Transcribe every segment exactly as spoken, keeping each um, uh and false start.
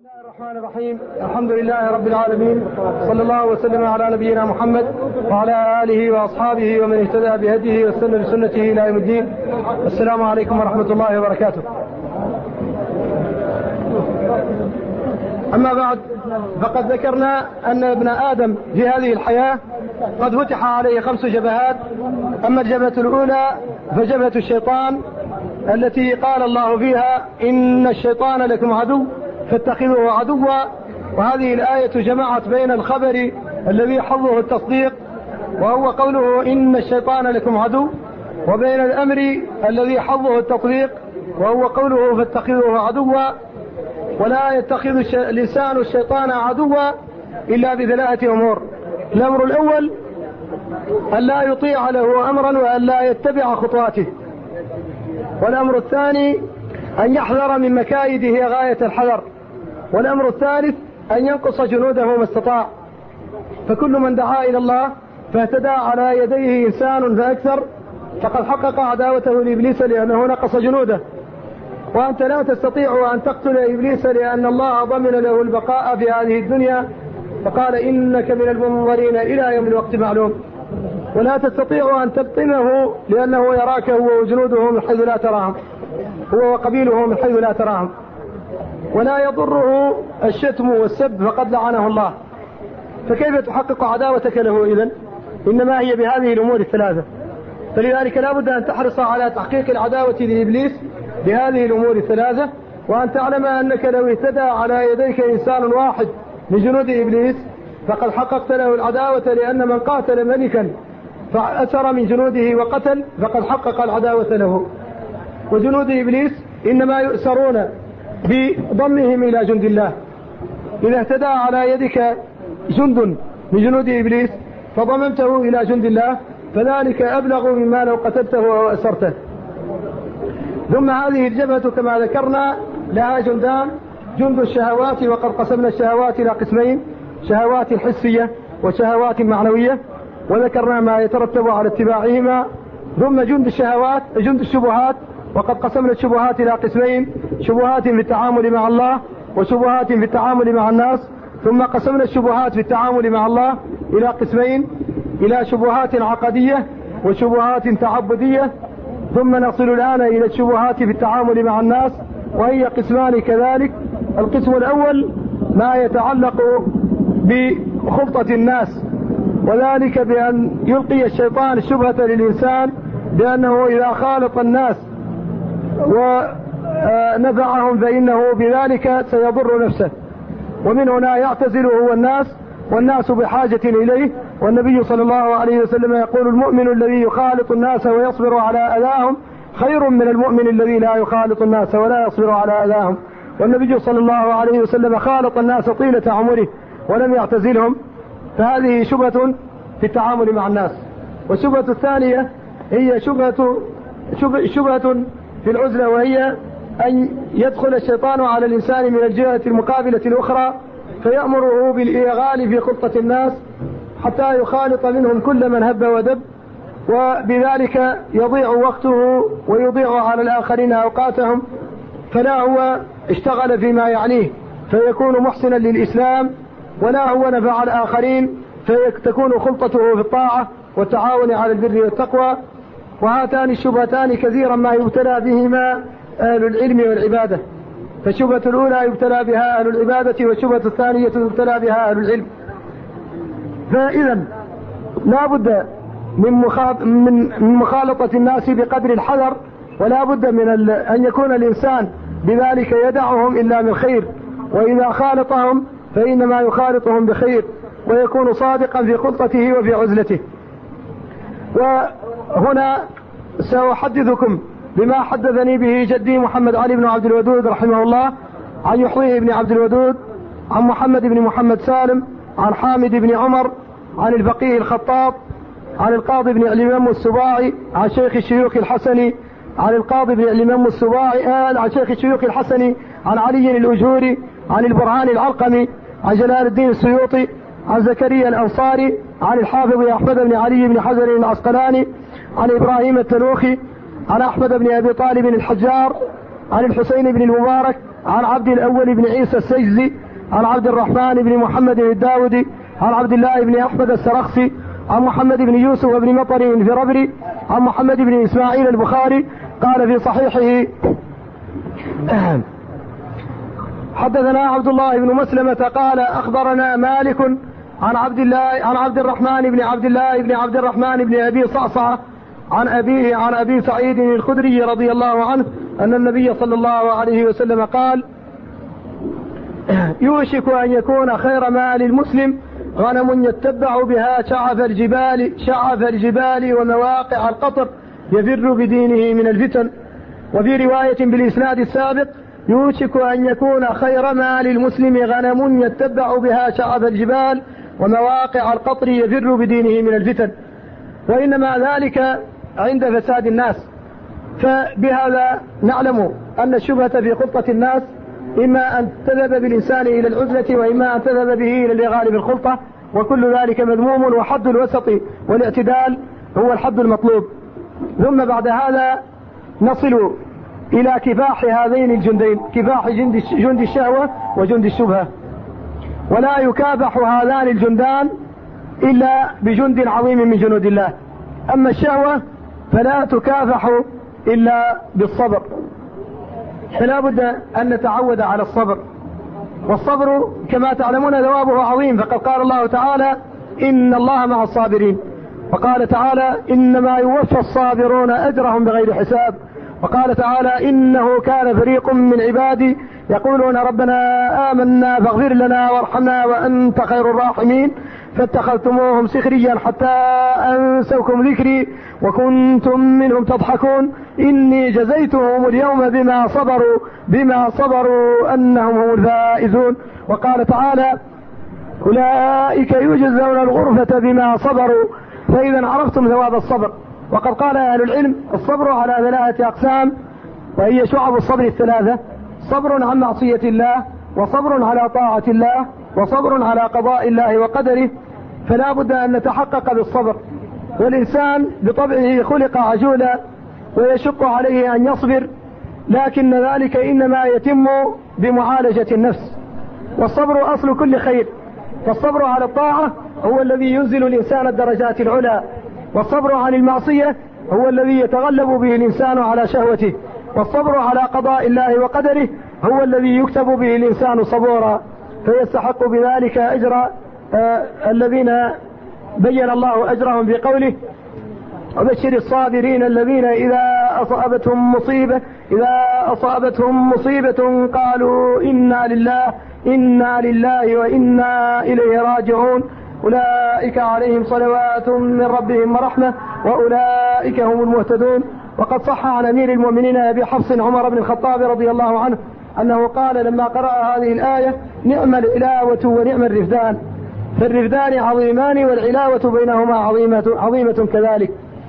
بسم الله الرحمن الرحيم. الحمد لله رب العالمين، صلى الله وسلم على نبينا محمد وعلى آله وأصحابه ومن اهتدى بهديه واستنى بسنته إلى يوم الدين. السلام عليكم ورحمة الله وبركاته. أما بعد، فقد ذكرنا أن ابن آدم في هذه الحياة قد فتح عليه خمس جبهات. أما الجبهة الأولى فجبهة الشيطان التي قال الله فيها إن الشيطان لكم عدو فاتخذوه عدوا، وهذه الآية جمعت بين الخبر الذي حظه التصديق وهو قوله إن الشيطان لكم عدو، وبين الأمر الذي حظه التطبيق وهو قوله فاتخذوه عدوا. ولا يتخذ الإنسان الشيطان عدوا إلا بثلاثة أمور. الأمر الأول أن لا يطيع له أمرا وأن لا يتبع خطواته. والأمر الثاني أن يحذر من مكايده غاية الحذر. والأمر الثالث أن ينقص جنوده ما استطاع. فكل من دعا إلى الله فاهتدى على يديه إنسان فأكثر فقد حقق عداوته لإبليس لأنه نقص جنوده. وأنت لا تستطيع أن تقتل إبليس لأن الله ضمن له البقاء في هذه الدنيا، فقال إنك من المنظرين إلى يوم الوقت معلوم. ولا تستطيع أن تبطنه لأنه يراك هو وجنوده من حيث لا تراهم، هو وقبيله من حيث لا تراهم. ولا يضره الشتم والسب فقد لعنه الله. فكيف تحقق عداوتك له إذن؟ إنما هي بهذه الأمور الثلاثة. فلذلك لا بد أن تحرص على تحقيق العداوة لإبليس بهذه الأمور الثلاثة، وأن تعلم أنك لو اهتدى على يديك إنسان واحد من جنود إبليس فقد حققت له العداوة، لأن من قاتل ملكا فأسر من جنوده وقتل فقد حقق العداوة له. وجنود إبليس إنما يؤسرون بضمهم إلى جند الله. إذا اهتدى على يدك جند من جنود إبليس فضممته إلى جند الله فذلك أبلغ مما لو قتلته أو أسرته. ثم هذه الجبهة كما ذكرنا لها جندان: جند الشهوات، وقد قسمنا الشهوات إلى قسمين: شهوات حسية وشهوات معنوية، وذكرنا ما يترتب على اتباعهما. ثم جند الشهوات جند الشبهات، وقد قسمنا الشبهات إلى قسمين: شبهات في التعامل مع الله وشبهات في التعامل مع الناس. ثم قسمنا الشبهات في التعامل مع الله إلى قسمين: إلى شبهات عقدية وشبهات تعبدية. ثم نصل الآن إلى الشبهات في التعامل مع الناس، وهي قسمان كذلك. القسم الأول ما يتعلق بخلطة الناس، وذلك بأن يلقي الشيطان الشبهة للإنسان بأنه إذا خالط الناس ونفعهم فإنه بذلك سيضر نفسه، ومن هنا يعتزله هو الناس والناس بحاجة إليه. والنبي صلى الله عليه وسلم يقول: المؤمن الذي يخالط الناس ويصبر على أذاهم خير من المؤمن الذي لا يخالط الناس ولا يصبر على أذاهم. والنبي صلى الله عليه وسلم خالط الناس طيلة عمره ولم يعتزلهم. فهذه شبهة في التعامل مع الناس. والشبهة الثانية هي شبهة شبهة في العزلة، وهي أن يدخل الشيطان على الإنسان من الجهة المقابلة الأخرى فيأمره بالإيغال في خطة الناس حتى يخالط منهم كل من هب ودب، وبذلك يضيع وقته ويضيع على الآخرين أوقاتهم. فلا هو اشتغل فيما يعنيه فيكون محسنا للإسلام، ولا هو نفع الآخرين فتكون خلطته في الطاعة والتعاون على البر والتقوى. وهاتان الشبهتان كثيرا ما يبتلى بهما أهل العلم والعبادة. فالشبهة الأولى يبتلى بها أهل العبادة، والشبهة الثانية يبتلى بها أهل العلم. فإذا لا بد من مخالطة الناس بقدر الحذر، ولا بد من أن يكون الإنسان بذلك يدعهم إلا من خير، وإذا خالطهم فإنما يخالطهم بخير، ويكون صادقا في خلطته وفي عزلته. وهنا سأحدثكم بما حدثني به جدي محمد علي بن عبد الودود رحمه الله عن يحيى بن عبد الودود عن محمد بن محمد سالم عن حامد بن عمر عن الفقيه الخطاب عن القاضي بن الإمام السباعي عن شيخ الشيوخ الحسني عن القاضي بن الإمام السباعي عن شيخ الشيوخ الحسني عن علي الأجوري عن البرهان العلقمي عن جلال الدين السيوطي عن زكريا الأنصاري عن الحافظ أحمد بن علي بن حجر العسقلاني عن إبراهيم التنوخي عن أحمد بن أبي طالب الحجار عن الحسين بن المبارك عن عبد الأول بن عيسى السجزي عن عبد الرحمن بن محمد الداودي عن عبد الله بن أحمد السرخسي عن محمد بن يوسف بن مطر الفربري عن محمد بن إسماعيل البخاري قال في صحيحه حدثنا عبد الله بن مسلمة قال أخبرنا مالك عن عبد الله عن عبد الرحمن بن عبد الله بن عبد الرحمن بن أبي صعصع عن أبيه عن أبي سعيد الخدري رضي الله عنه أن النبي صلى الله عليه وسلم قال يوشك أن يكون خير مال المسلم غنم يتبع بها شعف الجبال شعف الجبال ومواقع القطر يفر بدينه من الفتن. وفي رواية بالإسناد السابق يوشك أن يكون خير مال المسلم غنم يتبع بها شعف الجبال ومواقع القطر يفر بدينه من الفتن. وإنما ذلك عند فساد الناس. فبهذا نعلم أن الشبهة في خلطة الناس إما أن تذهب بالإنسان إلى العزلة وإما أن تذهب به إلى الإغال بالخلطة، وكل ذلك مذموم، وحد الوسط والاعتدال هو الحد المطلوب. ثم بعد هذا نصل إلى كفاح هذين الجندين، كفاح جند الشهوة وجند الشبهة. ولا يكافح هذان الجندان إلا بجند عظيم من جنود الله. أما الشهوة فلا تكافح إلا بالصبر، فلا بد أن نتعود على الصبر. والصبر كما تعلمون ثوابه عظيم، فقد قال الله تعالى إن الله مع الصابرين، وقال تعالى إنما يوفى الصابرون أجرهم بغير حساب، وقال تعالى إنه كان فريق من عبادي يقولون ربنا آمنا فاغفر لنا وارحمنا وأنت خير الراحمين فاتخذتموهم سخريا حتى أنسوكم ذكري وكنتم منهم تضحكون إني جزيتهم اليوم بما صبروا بما صبروا أنهم هم الفائزون. وقال تعالى أولئك يجزون الغرفة بما صبروا. فإذا عرفتم ثواب الصبر. وقد قال أهل العلم الصبر على ثلاثة أقسام، وهي شعب الصبر الثلاثة: صبر عن معصية الله، وصبر على طاعة الله، وصبر على قضاء الله وقدره. فلا بد أن نتحقق بالصبر. والإنسان بطبعه خلق عجولا ويشق عليه أن يصبر، لكن ذلك إنما يتم بمعالجة النفس. والصبر أصل كل خير. فالصبر على الطاعة هو الذي ينزل الإنسان الدرجات العلى، والصبر عن المعصية هو الذي يتغلب به الإنسان على شهوته، والصبر على قضاء الله وقدره هو الذي يكتب به الإنسان صبورا، فيستحق بذلك أجر آه الذين بين الله أجرهم بقوله وبشر الصابرين الذين إذا أصابتهم مصيبة إذا أصابتهم مصيبة قالوا إنا لله إنا لله وإنا إليه راجعون أولئك عليهم صلوات من ربهم ورحمة وأولئك هم المهتدون. وقد صح عن أمير المؤمنين أبي حفص عمر بن الخطاب رضي الله عنه أنه قال لما قرأ هذه الآية نعم العلاوة ونعم الرفدان، فالرفدان عظيمان والعلاوة بينهما عظيمة, عظيمة كذلك.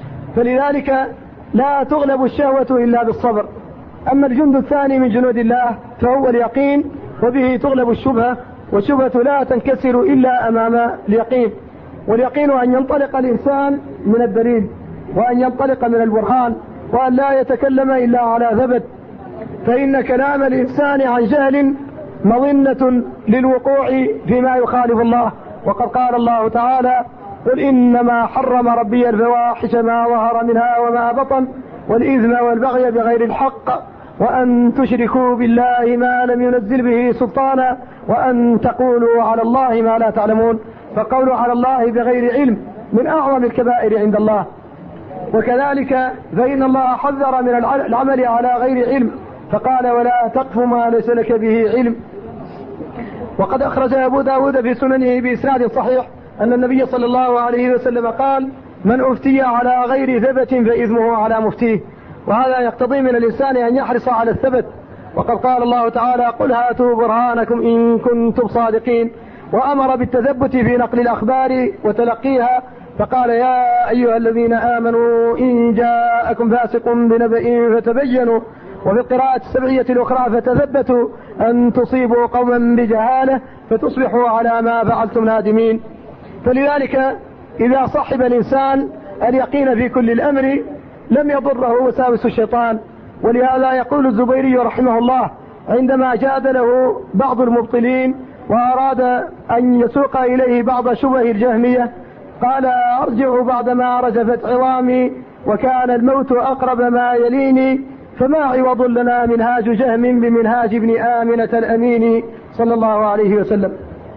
فلذلك لا تغلب الشهوة إلا بالصبر. أما الجند الثاني من جنود الله فهو اليقين، وبه تغلب الشبهة، والشبهة لا تنكسر إلا أمام اليقين. واليقين أن ينطلق الإنسان من الدليل، وأن ينطلق من البرهان، وأن لا يتكلم إلا على ثبت. فإن كلام الإنسان عن جهل مظنة للوقوع فيما يخالف الله. وقد قال الله تعالى قل إنما حرم ربي الفواحش ما ظهر منها وما بطن والإثم والبغي بغير الحق وأن تشركوا بالله ما لم ينزل به سلطانا وأن تقولوا على الله ما لا تعلمون. فقولوا على الله بغير علم من أعظم الكبائر عند الله. وكذلك فإن الله حذر من العمل على غير علم، فقال ولا تقف ما ليس لك به علم. وقد أخرج أبو داود في سننه بإسناد صحيح أن النبي صلى الله عليه وسلم قال من أفتي على غير ثبت فإثمه على مفتيه. وهذا يقتضي من الإنسان أن يحرص على الثبت. وقد قال الله تعالى قل هاتوا برهانكم إن كنتم صادقين، وأمر بالتثبت في نقل الأخبار وتلقيها، فقال يا أيها الذين آمنوا إن جاءكم فاسق بنبأ فتبينوا. وفي القراءة السبعية الأخرى فتثبتوا أن تصيبوا قوما بجهالة فتصبحوا على ما فعلتم نادمين. فلذلك إذا صحب الإنسان اليقين في كل الأمر لم يضره وساوس الشيطان. ولهذا يقول الزبيري رحمه الله عندما جادله بعض المبطلين وأراد أن يسوق إليه بعض شبه الجهمية قال: أرجع بعدما رجفت عظامي وكان الموت أقرب ما يليني، فما عوض لنا منهاج جهم بمنهاج ابن آمنة الأمين صلى الله عليه وسلم.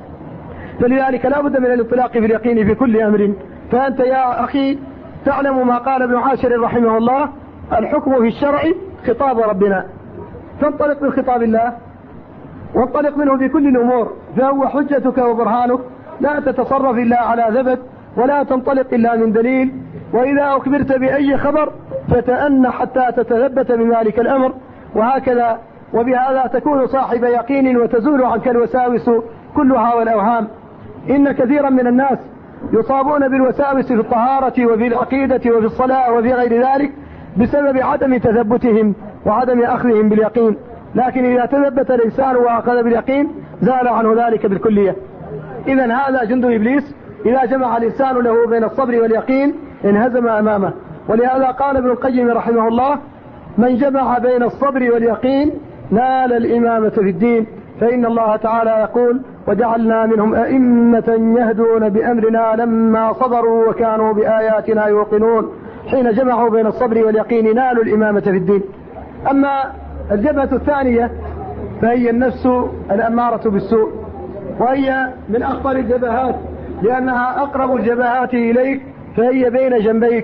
فلذلك لا بد من الانطلاق في اليقين في كل أمر. فأنت يا أخي تعلم ما قال ابن عاشر رحمه الله: الحكم في الشرع خطاب ربنا، فانطلق من خطاب الله وانطلق منه بكل الأمور، فهو حجتك وبرهانك، لا تتصرف إلا على ثبت ولا تنطلق إلا من دليل. وإذا أخبرت بأي خبر فتأن حتى تتثبت من ذلك الأمر، وهكذا، وبهذا تكون صاحب يقين وتزول عنك الوساوس كلها والأوهام. إن كثيرا من الناس يصابون بالوساوس في الطهارة وفي العقيدة وفي الصلاة وفي غير ذلك بسبب عدم تثبتهم وعدم أخذهم باليقين، لكن إذا تثبت الإنسان وأخذ باليقين زال عنه ذلك بالكلية. إذن هذا جند إبليس، إذا جمع الإنسان له بين الصبر واليقين انهزم أمامه. ولهذا قال ابن القيم رحمه الله: من جمع بين الصبر واليقين نال الإمامة في الدين، فإن الله تعالى يقول: وجعلنا منهم أئمة يهدون بأمرنا لما صبروا وكانوا بآياتنا يوقنون. حين جمعوا بين الصبر واليقين نالوا الإمامة في الدين. أما الجبهة الثانية فهي النفس الأمارة بالسوء، وهي من أخطر الجبهات لأنها أقرب الجبهات إليك، فهي بين جنبيك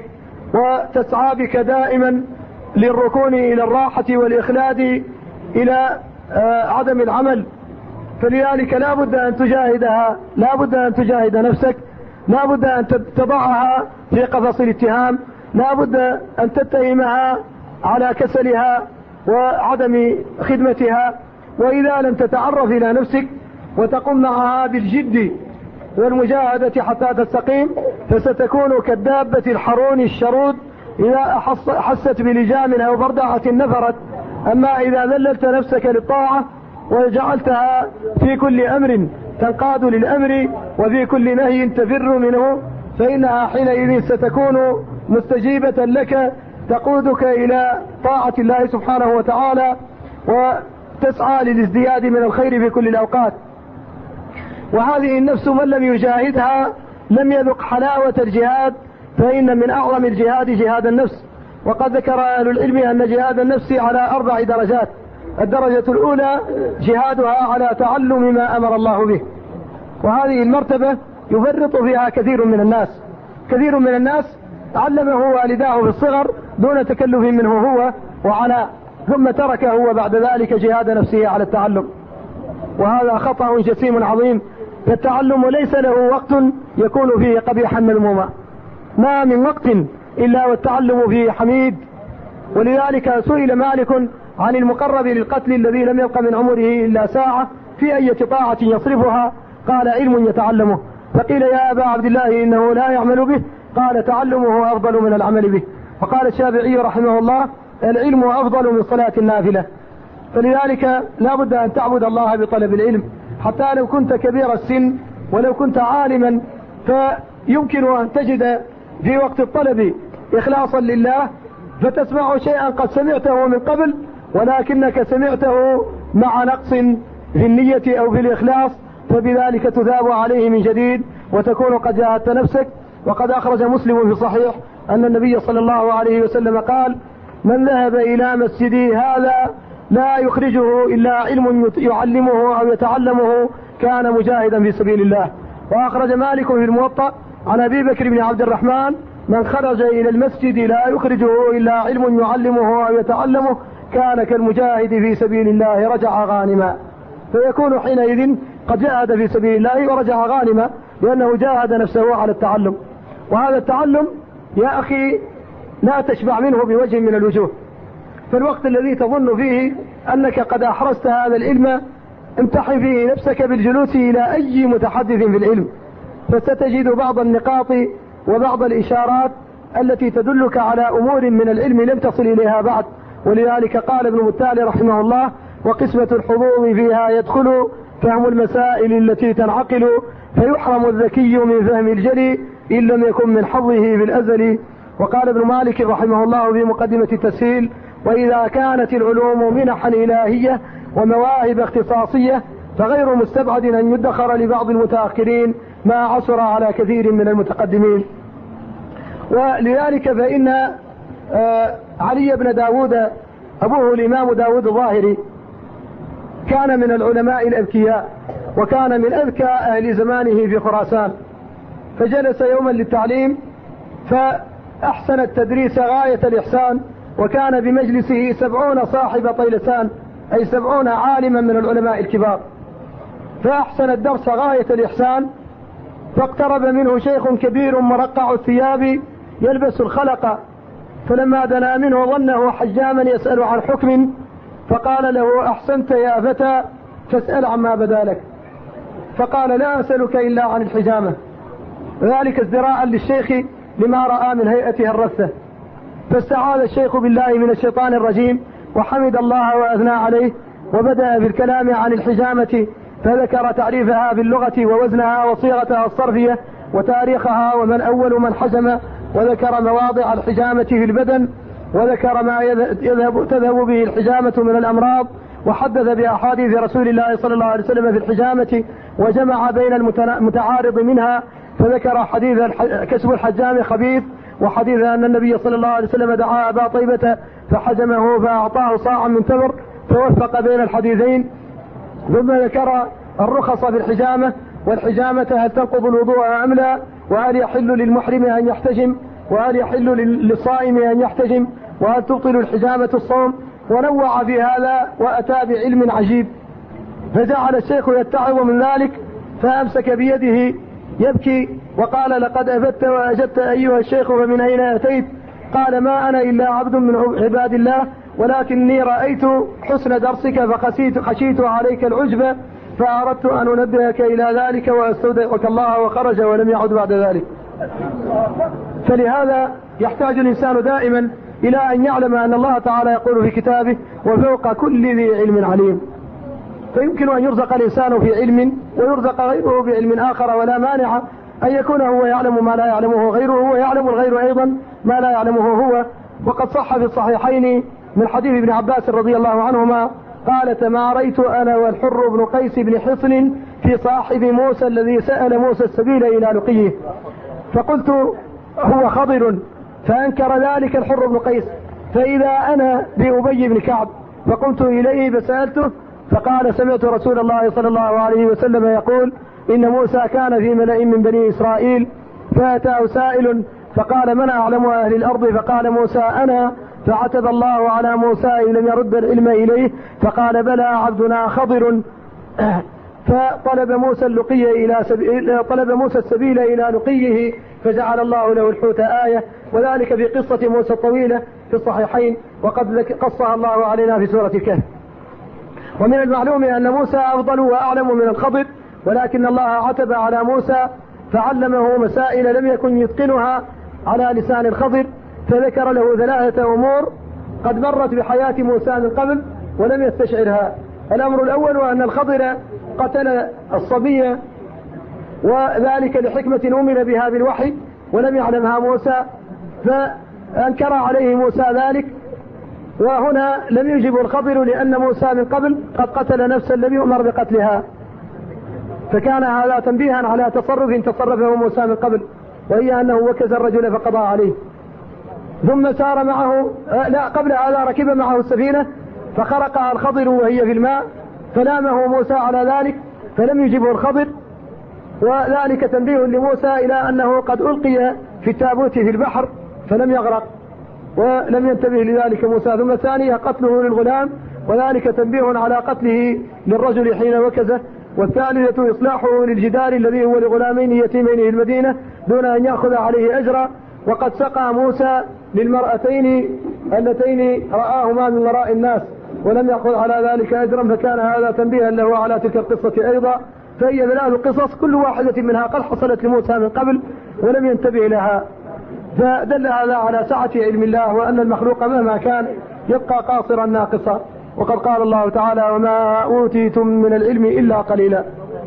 وتسعى بك دائما للركون إلى الراحة والإخلاد إلى عدم العمل. فلذلك لا بد أن تجاهدها، لا بد أن تجاهد نفسك، لا بد أن تضعها في قفص الاتهام، لا بد أن تتهمها على كسلها وعدم خدمتها. وإذا لم تتعرف إلى نفسك وتقوم معها بالجد والمجاهدة حتى تستقيم فستكون كالدابة الحرون الشرود إذا حست بلجام أو بردعة نفرت. أما إذا ذللت نفسك للطاعة وجعلتها في كل أمر تنقاد للأمر وفي كل نهي تفر منه فإنها حينئذ ستكون مستجيبة لك، تقودك إلى طاعة الله سبحانه وتعالى وتسعى للازدياد من الخير في كل الأوقات. وهذه النفس من لم يجاهدها لم يذق حلاوة الجهاد، فإن من أعظم الجهاد جهاد النفس. وقد ذكر أهل العلم أن جهاد النفس على أربع درجات. الدرجة الأولى جهادها على تعلم ما أمر الله به، وهذه المرتبة يفرط فيها كثير من الناس. كثير من الناس علمه والداه في الصغر دون تكلف منه هو وعناء، ثم ترك هو بعد ذلك جهاد نفسه على التعلم، وهذا خطأ جسيم عظيم. فالتعلم ليس له وقت يكون فيه قبيحا مذموما، ما من وقت إلا والتعلم فيه حميد. ولذلك سئل مالك عن المقرب للقتل الذي لم يبق من عمره إلا ساعة في أي طاعة يصرفها؟ قال: علم يتعلمه. فقيل: يا أبا عبد الله إنه لا يعمل به؟ قال: تعلمه أفضل من العمل به. وقال الشافعي رحمه الله: العلم أفضل من صلاة النافلة. فلذلك لا بد أن تعبد الله بطلب العلم، حتى لو كنت كبير السن ولو كنت عالما فيمكن أن تجد في وقت الطلب إخلاصا لله، فتسمع شيئا قد سمعته من قبل ولكنك سمعته مع نقص في النية أو في الإخلاص، فبذلك تثاب عليه من جديد وتكون قد جاهدت نفسك. وقد أخرج مسلم في صحيح أن النبي صلى الله عليه وسلم قال: من ذهب إلى مسجدي هذا لا يخرجه إلا علم يعلمه أو يتعلمه كان مجاهدا في سبيل الله. وأخرج مالك في الموطأ عن أبي بكر بن عبد الرحمن: من خرج إلى المسجد لا يخرجه إلا علم يعلمه أو يتعلمه كان كالمجاهد في سبيل الله رجع غانما. فيكون حينئذ قد جاهد في سبيل الله ورجع غانما لأنه جاهد نفسه على التعلم. وهذا التعلم يا أخي لا تشبع منه بوجه من الوجوه. فالوقت الذي تظن فيه أنك قد أحرزت هذا العلم امتحن فيه نفسك بالجلوس إلى أي متحدث في العلم، فستجد بعض النقاط وبعض الإشارات التي تدلك على أمور من العلم لم تصل إليها بعد. ولذلك قال ابن متالي رحمه الله: وقسمة الحظوظ فيها يدخل فهم المسائل التي تنعقل، فيحرم الذكي من فهم الجلي إن لم يكن من حظه في الأزل. وقال ابن مالك رحمه الله في مقدمة التسهيل: وإذا كانت العلوم منحا إلهية ومواهب اختصاصية، فغير مستبعد أن يدخر لبعض المتأخرين ما عثر على كثير من المتقدمين. ولذلك فإن علي بن داود أبوه الإمام داود الظاهري كان من العلماء الأذكياء، وكان من أذكى أهل زمانه في خراسان، فجلس يوما للتعليم فأحسن التدريس غاية الإحسان، وكان بمجلسه سبعون صاحب طيلسان، أي سبعون عالما من العلماء الكبار، فأحسن الدرس غاية الإحسان. فاقترب منه شيخ كبير مرقع الثياب يلبس الخلق، فلما دنا منه ظنه حجاما يسأل عن حكم، فقال له: أحسنت يا فتى، فاسأل عما بدا لك. فقال: لا أسألك إلا عن الحجامة، ذلك ازدراء للشيخ لما رأى من هيئتها الرثة. فاستعاذ الشيخ بالله من الشيطان الرجيم، وحمد الله وأثنى عليه، وبدأ بالكلام عن الحجامة، فذكر تعريفها باللغة ووزنها وصيغتها الصرفية وتاريخها ومن أول من حجم، وذكر مواضع الحجامة في البدن، وذكر ما يذهب تذهب به الحجامة من الأمراض، وحدث بأحاديث رسول الله صلى الله عليه وسلم في الحجامة، وجمع بين المتعارض منها، فذكر حديث كسب الحجام خبيث، وحديث أن النبي صلى الله عليه وسلم دعا أبا طيبة فحجمه فأعطاه صاعا من تمر، فوفق بين الحديثين. ثم ذكر الرخص في الحجامة، والحجامة هل تنقض الوضوء أم لا، وهل يحل للمحرم أن يحتجم، وهل يحل للصائم أن يحتجم، وهل تبطل الحجامة الصوم، ونوع في هذا وأتى بعلم عجيب. فجعل الشيخ يتعظ من ذلك، فأمسك بيده يبكي وقال: لقد أفدت وأجبت أيها الشيخ، فمن أين أتيت؟ قال: ما أنا إلا عبد من عباد الله، ولكني رأيت حسن درسك فخشيت خشيت عليك العجب، فأردت أن أنبهك إلى ذلك وأستودعك الله، وخرج ولم يعد بعد ذلك. فلهذا يحتاج الإنسان دائما إلى أن يعلم أن الله تعالى يقول في كتابه: وفوق كل ذي علم عليم. فيمكن أن يرزق الإنسان في علم ويرزق غيره بعلم آخر، ولا مانع أن يكون هو يعلم ما لا يعلمه غيره، ويعلم الغير أيضا ما لا يعلمه هو. وقد صح في الصحيحين من حديث ابن عباس رضي الله عنهما قال: تماريت أنا والحر بن قيس بن حصن في صاحب موسى الذي سأل موسى السبيل إلى لقيه، فقلت: هو خضر، فأنكر ذلك الحر بن قيس، فإذا أنا بأبي بن كعب، فقمت إليه فسألته، فقال: سمعت رسول الله صلى الله عليه وسلم يقول: إن موسى كان في ملأ من بني إسرائيل، فأتاه سائل فقال: من أعلم أهل الأرض؟ فقال موسى: أنا. فعتب الله على موسى إن لم يرد العلم إليه، فقال: بلى عبدنا خضر. فطلب موسى اللقي إلى سبيل طلب موسى السبيل إلى لقيه، فجعل الله له الحوت آية، وذلك في قصة موسى الطويلة في الصحيحين، وقد قصها الله علينا في سورة الكهف. ومن المعلوم أن موسى أفضل وأعلم من الخضر، ولكن الله عتب على موسى فعلمه مسائل لم يكن يتقنها على لسان الخضر، فذكر له ثلاثة أمور قد مرت بحياة موسى من قبل ولم يستشعرها. الأمر الأول أن الخضر قتل الصبي، وذلك لحكمة أمر بها بالوحي ولم يعلمها موسى، فأنكر عليه موسى ذلك. وهنا لم يجب الخضر لأن موسى من قبل قد قتل نفسا لم يؤمر بقتلها، فكان هذا تنبيها على تصرف تصرفه موسى من قبل، وهي أنه وكز الرجل فقضى عليه. ثم سار معه لا قبل هذا ركب معه السفينة فخرقها الخضر وهي في الماء، فلامه موسى على ذلك فلم يجبه الخضر، وذلك تنبيه لموسى إلى أنه قد ألقي في التابوت في البحر فلم يغرق، ولم ينتبه لذلك موسى. ثم ثانية قتله للغلام، وذلك تنبيه على قتله للرجل حين وكزه. والثالثة إصلاحه للجدار الذي هو لغلامين يتيمين في المدينة دون أن يأخذ عليه أجرا، وقد سقى موسى للمرأتين اللتين رآهما من وراء الناس ولم يأخذ على ذلك أجرا، فكان هذا تنبيها له على تلك القصة أيضا. فهي ثلاث قصص كل واحدة منها قد حصلت لموسى من قبل ولم ينتبه لها، فدل هذا على سعة علم الله، وأن المخلوق مهما كان يبقى قاصرا ناقصا. وقد قال الله تعالى: وما أوتيتم من العلم إلا قليلا.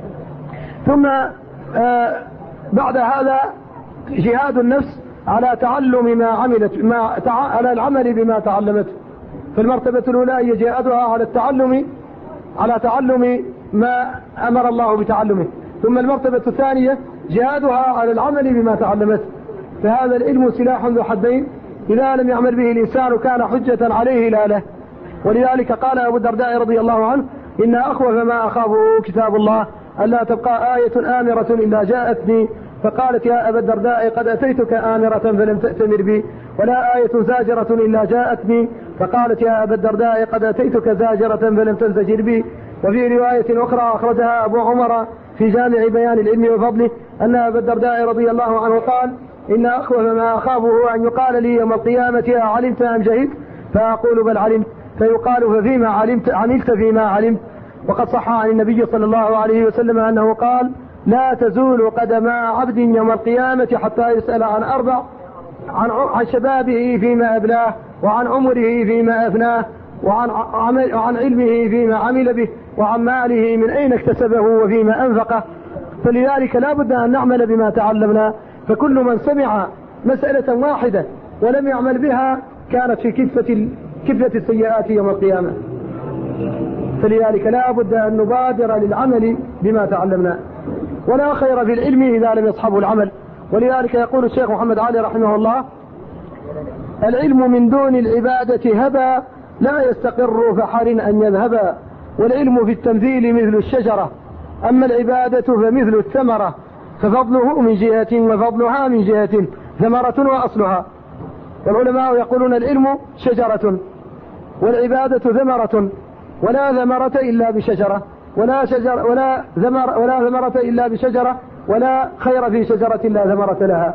ثم آه بعد هذا جهاد النفس على تعلم ما عملت ما على العمل بما تعلمته. فالمرتبة الأولى هي جهادها على التعلم على تعلم ما أمر الله بتعلمه. ثم المرتبة الثانية جهادها على العمل بما تعلمته. فهذا العلم سلاح ذو حدين، إذا لم يعمل به الإنسان كان حجة عليه لا له. ولذلك قال أبو الدرداء رضي الله عنه: إن أخوف ما أخافه كتاب الله ألا تبقى آية آمرة إلا جاءتني. فقالت: يا أبا الدرداء قد أتيتك آمرة فلم تأتمر بي، ولا آية زاجرة إلا جاءتني. فقالت: يا أبا الدرداء قد أتيتك زاجرة فلم تزدجر بي. وفي رواية أخرى أخرجها أبو عمر في جامع بيان العلم وفضله أن أبا الدرداء رضي الله عنه قال: إن أخوف ما أخافه أن يقال لي يوم القيامة أعلمت أم جهلت؟ فأقول: بل علمت. فيقال: ففيما علمت عملت فيما علمت. وقد صح عن النبي صلى الله عليه وسلم أنه قال: لا تزول قدم عبد يوم القيامة حتى يسأل عن أربع: عن عن شبابه فيما أبلاه، وعن عمره فيما أفناه، وعن عن علمه فيما عمل به، وعن ماله من أين اكتسبه وفيما أنفقه. فلذلك لا بد أن نعمل بما تعلمنا. فكل من سمع مسألة واحدة ولم يعمل بها كانت في كفة كفة السيئات يوم القيامة. فلذلك لا بد أن نبادر للعمل بما تعلمنا، ولا خير في العلم إذا لم يصحبه العمل. ولذلك يقول الشيخ محمد علي رحمه الله: العلم من دون العبادة هبى، لا يستقر فحر أن يذهبا. والعلم في التمثيل مثل الشجرة، أما العبادة فمثل الثمرة، ففضله من جهة وفضلها من جهة، ثمرة وأصلها. والعلماء يقولون: العلم شجرة، والعبادة ثمرة، ولا ثمرة إلا بشجرة، ولا شجر ولا ثمر ولا ثمرة إلا بشجرة، ولا خير في شجرة لا ثمرة لها.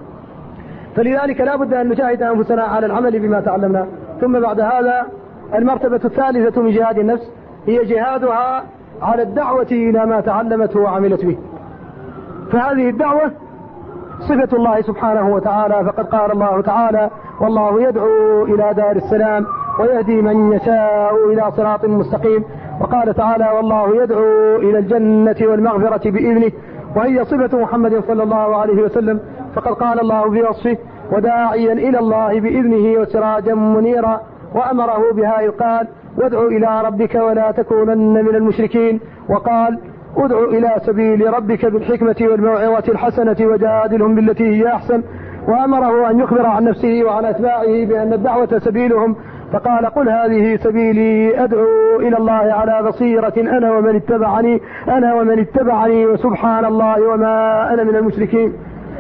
فلذلك لا بد أن نجاهد أنفسنا على العمل بما تعلمنا. ثم بعد هذا المرتبة الثالثة من جهاد النفس هي جهادها على الدعوة إلى ما تعلمته وعملت به. فهذه الدعوة صفة الله سبحانه وتعالى، فقد قال الله تعالى: والله يدعو إلى دار السلام ويهدي من يشاء إلى صراط مستقيم. وقال تعالى: والله يدعو إلى الجنة والمغفرة بإذنه، وهي صفة محمد صلى الله عليه وسلم. فقد قال الله في وصفه: وداعيا إلى الله بإذنه وسراجا منيرا. وأمره بها إذ قال: وادع إلى ربك ولا تكونن من المشركين. وقال: ادع إلى سبيل ربك بالحكمة والموعظة الحسنة وجادلهم بالتي هي أحسن. وأمره أن يخبر عن نفسه وعن أتباعه بأن الدعوة سبيلهم، فقال: قل هذه سبيلي أدعو إلى الله على بصيرة أنا ومن اتبعني أنا ومن اتبعني وسبحان الله وما أنا من المشركين.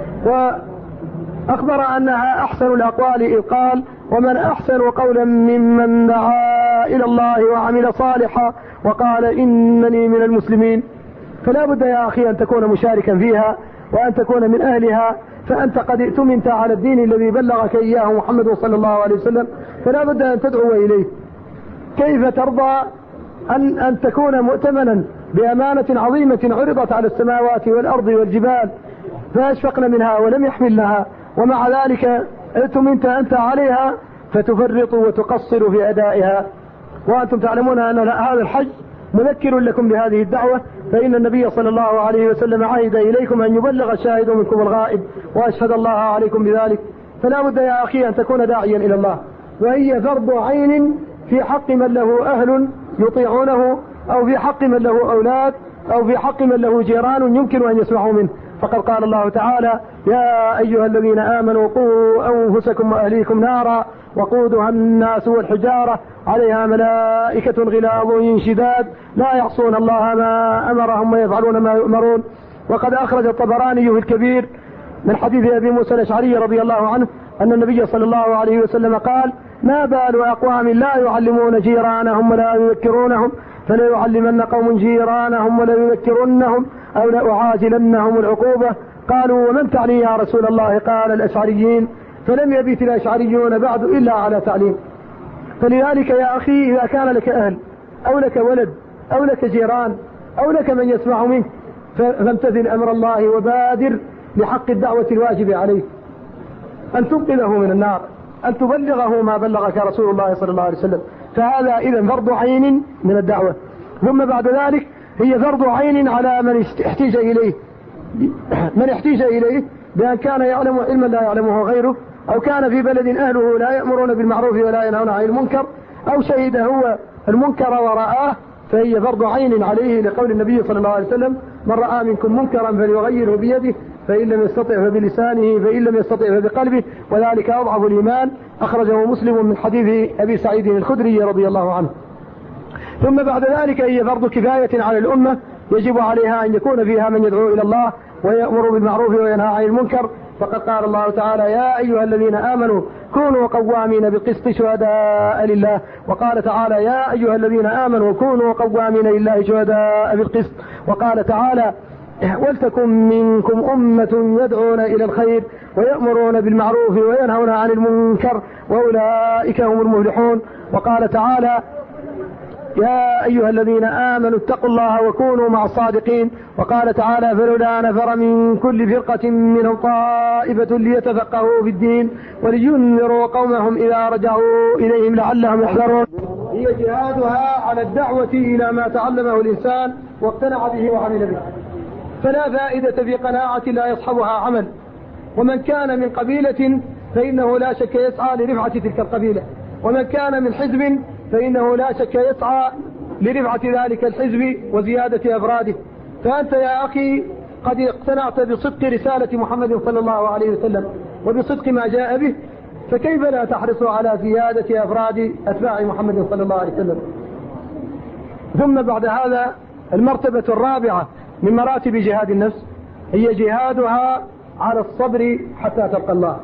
وأخبر أنها أحسن الأقوال إذ قال: ومن أحسن قولا ممن دعا إلى الله وعمل صالحا وقال إنني من المسلمين. فلا بد يا أخي أن تكون مشاركا فيها وأن تكون من أهلها، فأنت قد ائتمنت على الدين الذي بلغك إياه محمد صلى الله عليه وسلم، فلا بد أن تدعو إليه. كيف ترضى أن, أن تكون مؤتمنا بأمانة عظيمة عرضت على السماوات والأرض والجبال فأشفقن منها ولم يحملنها، ومع ذلك ائتمنت أنت عليها فتفرط وتقصر في أدائها؟ وأنتم تعلمون أن هذا الحج مذكر لكم بهذه الدعوة، فإن النبي صلى الله عليه وسلم عهد إليكم أن يبلغ الشاهد منكم الغائب وأشهد الله عليكم بذلك. فلا بد يا أخي أن تكون داعيا إلى الله، وهي فرض عين في حق من له أهل يطيعونه، أو في حق من له أولاد، أو في حق من له جيران يمكن أن يسمعوا منه. فقد قال الله تعالى: يا أيها الذين آمنوا قوا أنفسكم وأهليكم نارا وقودها الناس والحجارة عليها ملائكة غلاظ شداد لا يعصون الله ما أمرهم ويفعلون ما يؤمرون. وقد أخرج الطبراني في الكبير من حديث أبي موسى الأشعري رضي الله عنه أن النبي صلى الله عليه وسلم قال: ما بال أقوام لا يعلمون جيرانهم ولا يذكرونهم، فلا يعلمن قوم جيرانهم ولا يذكرنهم أو لأعاجلنهم العقوبة. قالوا: ومن تعني يا رسول الله؟ قال: الأشعريين. فلم يبت الأشعريون بعد إلا على تعليم. فلذلك يا أخي إذا كان لك أهل أو لك ولد أو لك جيران أو لك من يسمع منك فامتثل أمر الله وبادر لحق الدعوة الواجب عليك، أن تنقذه من النار، أن تبلغه ما بلغك رسول الله صلى الله عليه وسلم. فهذا إذن فرض عين من الدعوة. ثم بعد ذلك هي فرض عين على من احتاج إليه، من احتاج إليه بأن كان يعلم علما لا يعلمه غيره، أو كان في بلد أهله لا يأمرون بالمعروف ولا ينهون عن المنكر، أو شهد هو المنكر ورآه فهي فرض عين عليه، لقول النبي صلى الله عليه وسلم: من رأى منكم منكرا فليغيره بيده، فإن لم يستطع فبلسانه، فإن لم يستطع فبقلبه، وذلك أضعف الإيمان. أخرجه مسلم من حديث أبي سعيد الخدري رضي الله عنه. ثم بعد ذلك هي فرض كفاية على الأمة، يجب عليها أن يكون فيها من يدعو إلى الله ويأمر بالمعروف وينهى عن المنكر. فقد قال الله تعالى: يا أيها الذين آمنوا كونوا قوامين بالقسط شهداء لله. وقال تعالى: يا أيها الذين آمنوا كونوا قوامين لله شهداء بالقسط. وقال تعالى: ولتكن منكم أمة يدعون إلى الخير ويأمرون بالمعروف وينهون عن المنكر وأولئك هم المفلحون. وقال تعالى: يا أيها الذين آمنوا اتقوا الله وكونوا مع الصادقين. وقال تعالى: فلولا نفر من كل فرقة منهم طائفة ليتفقهوا في الدين ولينذروا قومهم إذا رجعوا إليهم لعلهم يحذرون. هي جهادها على الدعوة إلى ما تعلمه الإنسان واقتنع به وعمل به، فلا فائدة في قناعة لا يصحبها عمل. ومن كان من قبيلة فإنه لا شك يسعى لرفعة تلك القبيلة، ومن كان من حزب فإنه لا شك يسعى لرفعة ذلك الحزب وزيادة أفراده. فأنت يا أخي قد اقتنعت بصدق رسالة محمد صلى الله عليه وسلم وبصدق ما جاء به، فكيف لا تحرص على زيادة أفراد أتباع محمد صلى الله عليه وسلم؟ ثم بعد هذا المرتبة الرابعة من مراتب جهاد النفس هي جهادها على الصبر حتى تلقى الله.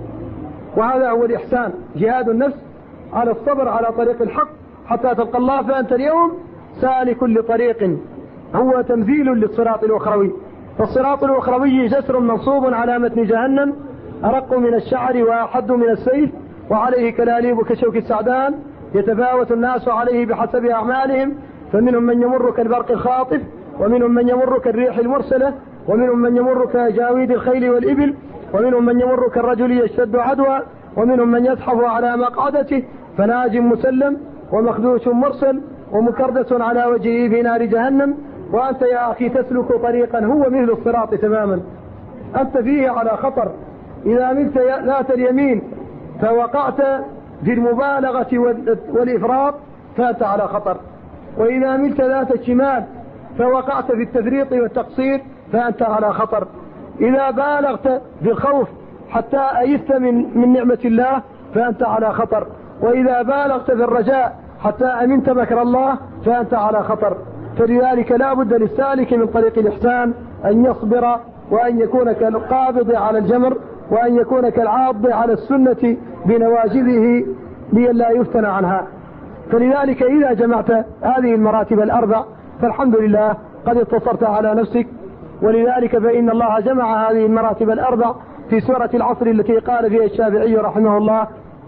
وهذا هو الإحسان، جهاد النفس على الصبر على طريق الحق حتى تلقى الله. فأنت اليوم سالك لطريق هو تمثيل للصراط الأخروي، فالصراط الأخروي جسر منصوب على متن جهنم أرق من الشعر وأحد من السيف، وعليه كلاليب كشوك السعدان، يتفاوت الناس عليه بحسب أعمالهم، فمنهم من يمر كالبرق الخاطف، ومنهم من يمر كالريح المرسلة، ومنهم من يمر كجاويد الخيل والإبل، ومنهم من يمر كالرجل يشتد عدوى، ومنهم من يزحف على مقعدته فناج مسلم ومخدوش مرسل ومكردس على وجهه في نار جهنم. وأنت يا أخي تسلك طريقا هو مثل الصراط تماما، أنت فيه على خطر. إذا ملت ذات اليمين فوقعت في المبالغة والإفراط فأنت على خطر، وإذا ملت ذات الشمال فوقعت في التفريط والتقصير فأنت على خطر. إذا بالغت بالخوف حتى أيست من, من نعمة الله فأنت على خطر، وإذا بالغت في الرجاء حتى أمنت مكر الله فأنت على خطر. فلذلك لا بد للسالك من طريق الإحسان أن يصبر، وأن يكون كالقابض على الجمر، وأن يكون كالعاض على السنة بنواجذه لئلا يفتن عنها. فلذلك إذا جمعت هذه المراتب الأربع فالحمد لله قد اتصرت على نفسك. ولذلك فإن الله جمع هذه المراتب الأربع في سورة العصر التي قال فيها الشافعي رحمه الله: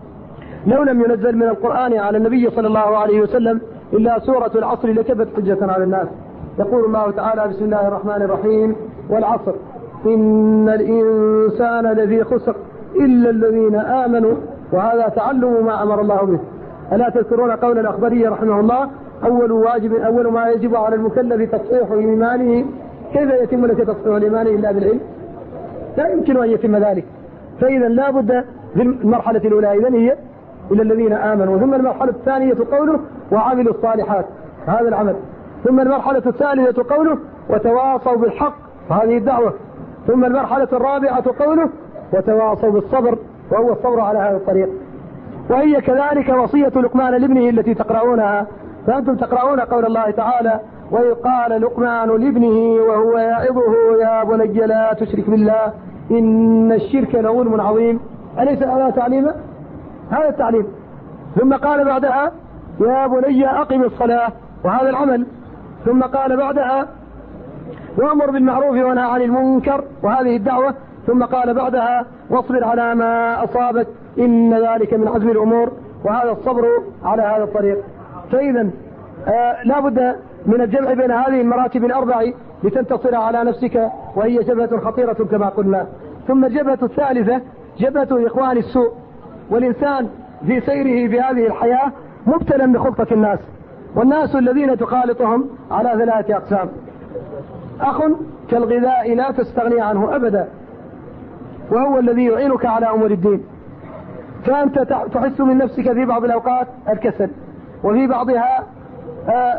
لو لم ينزل من القرآن على النبي صلى الله عليه وسلم إلا سورة العصر لكبت حجة على الناس. يقول الله تعالى: بسم الله الرحمن الرحيم: والعصر إن الإنسان لفي خسر إلا الذين آمنوا. وهذا تعلم ما أمر الله به. ألا تذكرون قول الأخضري رحمه الله: أول واجب أول ما يجب على المكلف تصحيح إيمانه. كيف يتم لك تصحيح الإيمان إلا بالعلم؟ لا يمكن أن يتم ذلك. فإذا لا بد في المرحلة الأولى إذن هي إلى الذين آمنوا، ثم المرحلة الثانية قوله: وعملوا الصالحات، هذا العمل. ثم المرحلة الثالثة قوله: وتواصوا بالحق، هذه الدعوة. ثم المرحلة الرابعة قوله: وتواصوا بالصبر، وهو الصبر على هذا الطريق. وهي كذلك وصية لقمان لابنه التي تقرؤونها. فأنتم تقرؤون قول الله تعالى: وإذ قال لقمان لابنه وهو يعظه يا بني لا تشرك بالله إن الشرك لظلم عظيم. أليس هذا تعليما؟ هذا التعليم. ثم قال بعدها: يا بني أقم الصلاة، وهذا العمل. ثم قال بعدها: وأمر بالمعروف وانهى عن المنكر، وهذه الدعوة. ثم قال بعدها: واصبر على ما أصابك إن ذلك من عزم الأمور، وهذا الصبر على هذا الطريق. فإذا آه لا بد من الجمع بين هذه المراتب الأربع لتنتصر على نفسك، وهي جبهة خطيرة كما قلنا. ثم الجبهة الثالثة جبهة إخوان السوء. والإنسان في سيره في هذه الحياة مبتلى بخلطة الناس، والناس الذين تخالطهم على ثلاثة أقسام: أخ كالغذاء لا تستغني عنه أبدا، وهو الذي يعينك على أمور الدين، فأنت تحس من نفسك في بعض الأوقات الكسل، وفي بعضها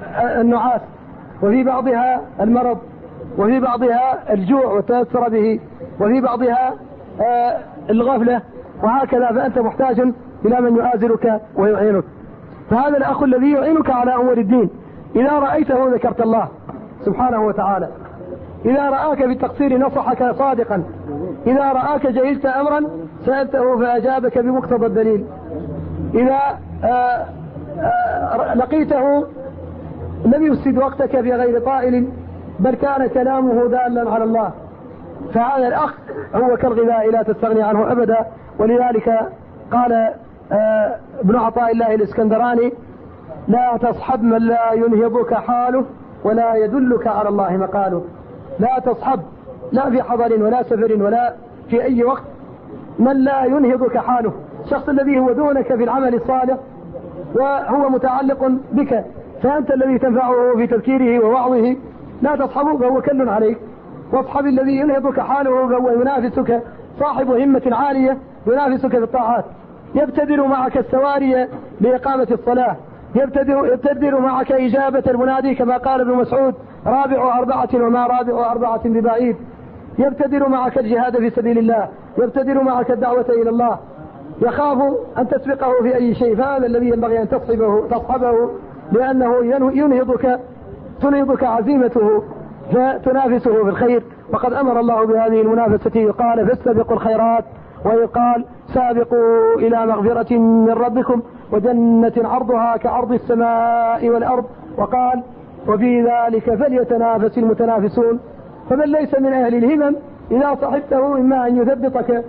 النعاس، وفي بعضها المرض، وفي بعضها الجوع والتأثر به، وفي بعضها الغفلة، وهكذا. فأنت محتاج إلى من يؤازرك ويعينك. فهذا الأخ الذي يعينك على أمور الدين إذا رأيته ذكرت الله سبحانه وتعالى، إذا رآك بالتقصير نصحك صادقا، إذا رآك جهلت أمرا سألته فأجابك بمقتضى الدليل، إذا آآ آآ لقيته لم يفسد وقتك بغير طائل بل كان كلامه دالا على الله، فهذا الأخ هو كالغذاء لا تستغني عنه أبدا. ولذلك قال ابن عطاء الله الإسكندراني: لا تصحب من لا ينهضك حاله ولا يدلك على الله مقاله. لا تصحب لا في حضر ولا سفر ولا في أي وقت من لا ينهضك حاله، الشخص الذي هو دونك في العمل الصالح وهو متعلق بك، فأنت الذي تنفعه في تذكيره ووعظه، لا تصحبه فهو كل عليك. واصحب الذي ينهضك حاله فهو ينافسك، صاحب همة عالية ينافسك في الطاعات، يبتدر معك السواري لإقامة الصلاة، يبتدر, يبتدر معك إجابة المنادي كما قال ابن مسعود: رابع أربعة وما رابع أربعة ببعيد. يبتدر معك الجهاد في سبيل الله، يبتدر معك الدعوة إلى الله، يخاف أن تسبقه في أي شيء. فهذا الذي ينبغي أن تصحبه, تصحبه لأنه ينهضك تنهضك عزيمته فتنافسه في الخير. وقد أمر الله بهذه المنافسة، يقال: فاستبقوا الخيرات، ويقال: سابقوا إلى مغفرة من ربكم وجنة عرضها كعرض السماء والأرض، وقال: وفي ذلك فليتنافس المتنافسون. فمن ليس من أهل الهمم إذا صحبته إما أن يثبطك